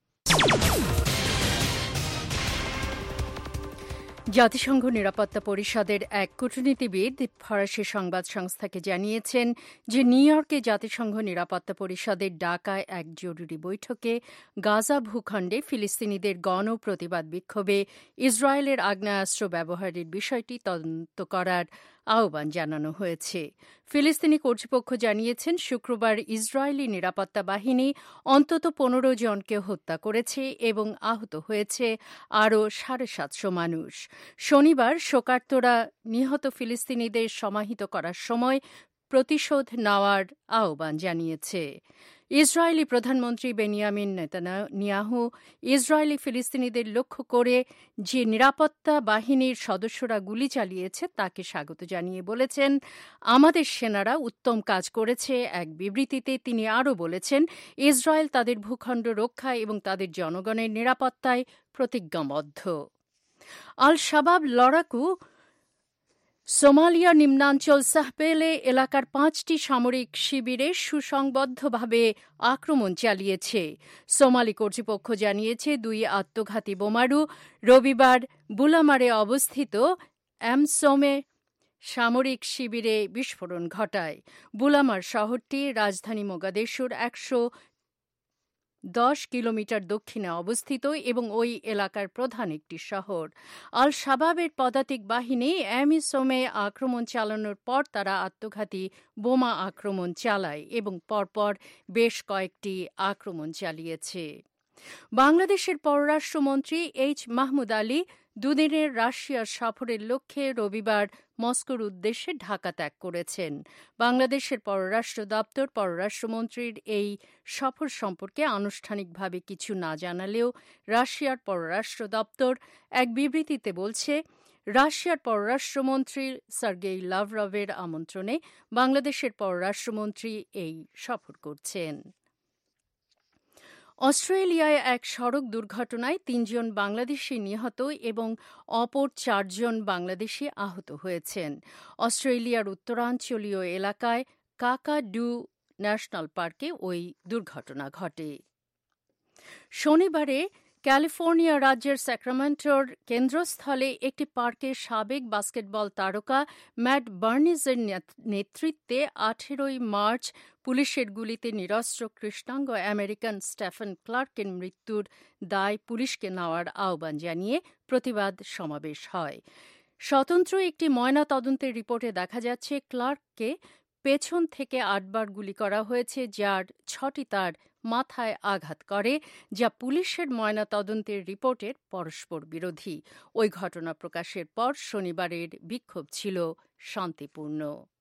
জাতিসংঘ নিরাপত্তা পরিষদের এক কূটনীতিবিদ ফরাসি সংবাদ সংস্থাকে জানিয়েছেন যে নিউ ইয়র্কে জাতিসংঘ নিরাপত্তা পরিষদের ডাকা এক জরুরি বৈঠকে গাজা ভূখণ্ডে ফিলিস্তিনিদের গণ প্রতিবাদ বিক্ষোভে ইসরায়েলের আগ্নেয়াস্ত্র ব্যবহারের বিষয়টি তদন্ত করার আহ্বান জানানো হয়েছে। ফিলিস্তিনি কর্তৃপক্ষ জানিয়েছেন শুক্রবার ইসরায়েলি নিরাপত্তা বাহিনী অন্তত 15 জনকে হত্যা করেছে এবং আহত হয়েছে আরও 750 মানুষ। শনিবার শোকার্তরা নিহত ফিলিস্তিনিদের সমাহিত করার সময় প্রতিশোধ নেওয়ার আহ্বান জানিয়েছে। ইসরায়েলি প্রধানমন্ত্রী বেনিয়ামিন নেতানিয়াহু ইসরায়েলি ফিলিস্তিনিদের লক্ষ্য করে যে নিরাপত্তা বাহিনীর সদস্যরা গুলি চালিয়েছে তাকে স্বাগত জানিয়ে বলেছেন, আমাদের সেনারা উত্তম কাজ করেছে। এক বিবৃতিতে তিনি আরও বলেছেন, ইসরায়েল তাদের ভূখণ্ড রক্ষা এবং তাদের জনগণের নিরাপত্তায় প্রতিজ্ঞাবদ্ধ। আল শাবাব লড়াকু সোমালিয়া নিম্নাঞ্চল সাহপেলে এলাকার 5টি সামরিক শিবিরে সুসংবদ্ধভাবে আক্রমণ চালিয়েছে। সোমালি কর্তৃপক্ষ জানিয়েছে 2 আত্মঘাতী বোমারু রবিবার বুলামারে অবস্থিত অ্যামসোমে সামরিক শিবিরে বিস্ফোরণ ঘটায়। বুলামার শহরটি রাজধানী মোগাদিশুর 110 কিলোমিটার দক্ষিণে অবস্থিত এবং ওই এলাকার প্রধান একটি শহর। আল শাবাবের পদাতিক বাহিনী অ্যামিসোমে আক্রমণ চালানোর পর তারা আত্মঘাতী বোমা আক্রমণ চালায় এবং পরপর বেশ কয়েকটি আক্রমণ চালিয়েছে। বাংলাদেশের পররাষ্ট্রমন্ত্রী এইচ মাহমুদ আলী 2 দিনের রাশিয়ার সফরের লক্ষ্যে রবিবার মস্কোর উদ্দেশ্যে ঢাকা ত্যাগ করেছেন। বাংলাদেশের পররাষ্ট্র দপ্তর পররাষ্ট্রমন্ত্রীর এই সফর সম্পর্কে আনুষ্ঠানিকভাবে কিছু না জানালেও রাশিয়ার পররাষ্ট্র দপ্তর এক বিবৃতিতে বলছে, রাশিয়ার পররাষ্ট্রমন্ত্রী সার্গেই লাভরভের আমন্ত্রণে বাংলাদেশের পররাষ্ট্রমন্ত্রী এই সফর করছেন। অস্ট্রেলিয়ায় এক সড়ক দুর্ঘটনায় 3 জন বাংলাদেশি নিহত এবং অপর 4 জন বাংলাদেশি আহত হয়েছেন। অস্ট্রেলিয়ার উত্তরাঞ্চলীয় এলাকায় কাকাডু ন্যাশনাল পার্কে ওই দুর্ঘটনা ঘটে। শনিবারে ক্যালিফোর্নিয়া রাজ্যের স্যাক্রামেন্টোর কেন্দ্রস্থলে একটি পার্কে সাবেক বাস্কেটবল তারকা ম্যাট বার্নিজের নেতৃত্বে 18 মার্চ পুলিশের গুলিতে নিরস্ত্র কৃষ্ণাঙ্গ আমেরিকান স্টেফেন ক্লার্কের মৃত্যুর দায় পুলিশকে নেওয়ার আহ্বান জানিয়ে প্রতিবাদ সমাবেশ হয়। স্বতন্ত্র একটি ময়না তদন্তের রিপোর্টে দেখা যাচ্ছে ক্লার্ককে পেছন থেকে 8 বার গুলি করা হয়েছে, যার 6টি তার মাথায় আঘাত করে, যা পুলিশের ময়না তদন্তের রিপোর্টের পরস্পর বিরোধী। ওই ঘটনা প্রকাশের পর শনিবারের বিক্ষোভ ছিল শান্তিপূর্ণ।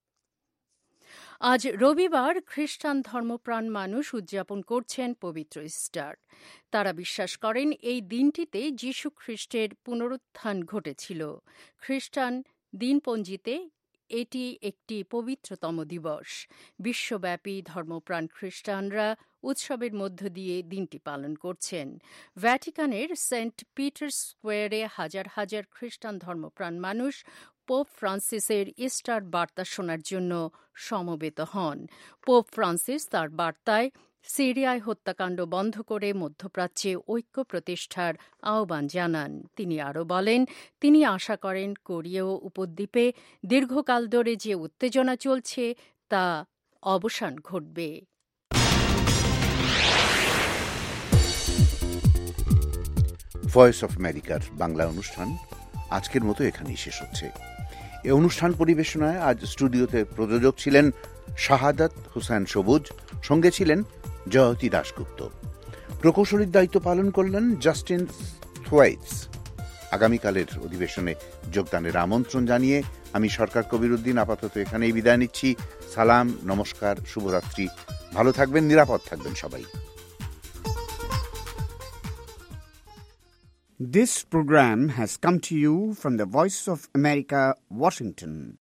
আজ রবিবার খ্রিস্টান ধর্মপ্রাণ মানুষ উদযাপন করছেন পবিত্র ইস্টার। তারা বিশ্বাস করেন এই দিনটিতে যীশু খ্রিস্টের পুনরুত্থান ঘটেছিল। খ্রিস্টান দিনপঞ্জিতে এটি একটি পবিত্রতম দিবস। বিশ্বব্যাপী ধর্মপ্রাণ খ্রিস্টানরা উৎসবের মধ্য দিয়ে দিনটি পালন করছেন। ভ্যাটিকানের সেন্ট পিটার্স স্কোয়ারে হাজার হাজার খ্রিস্টান ধর্মপ্রাণ মানুষ পোপ ফ্রান্সিসের ইস্টার বার্তা শোনার জন্য সমবেত হন। পোপ ফ্রান্সিস তার বার্তায় সিরিয়ায় হত্যাকাণ্ড বন্ধ করে মধ্যপ্রাচ্যে ঐক্য প্রতিষ্ঠার আহ্বান জানান। তিনি আরও বলেন, তিনি আশা করেন কোরীয় উপদ্বীপে দীর্ঘকাল ধরে যে উত্তেজনা চলছে তা অবসান ঘটবে। ভয়েস অফ আমেরিকার বাংলা অনুষ্ঠান আজকের মতো এখানেই শেষ হচ্ছে। এই অনুষ্ঠান পরিবেশনায় আজ স্টুডিওতে প্রযোজক ছিলেন শাহাদাত হোসেন সবুজ, সঙ্গে ছিলেন জয়তী দাশগুপ্ত। প্রকৌশলীর দায়িত্ব পালন করলেন জাস্টিন থোয়াইটস। আগামীকালের অধিবেশনে যোগদানের আমন্ত্রণ জানিয়ে আমি সরকার কবিরুদ্দিন আপাতত এখানেই বিদায় নিচ্ছি। সালাম, নমস্কার, শুভরাত্রি। ভালো থাকবেন, নিরাপদ থাকবেন সবাই। This program has come to you from the Voice of America, Washington.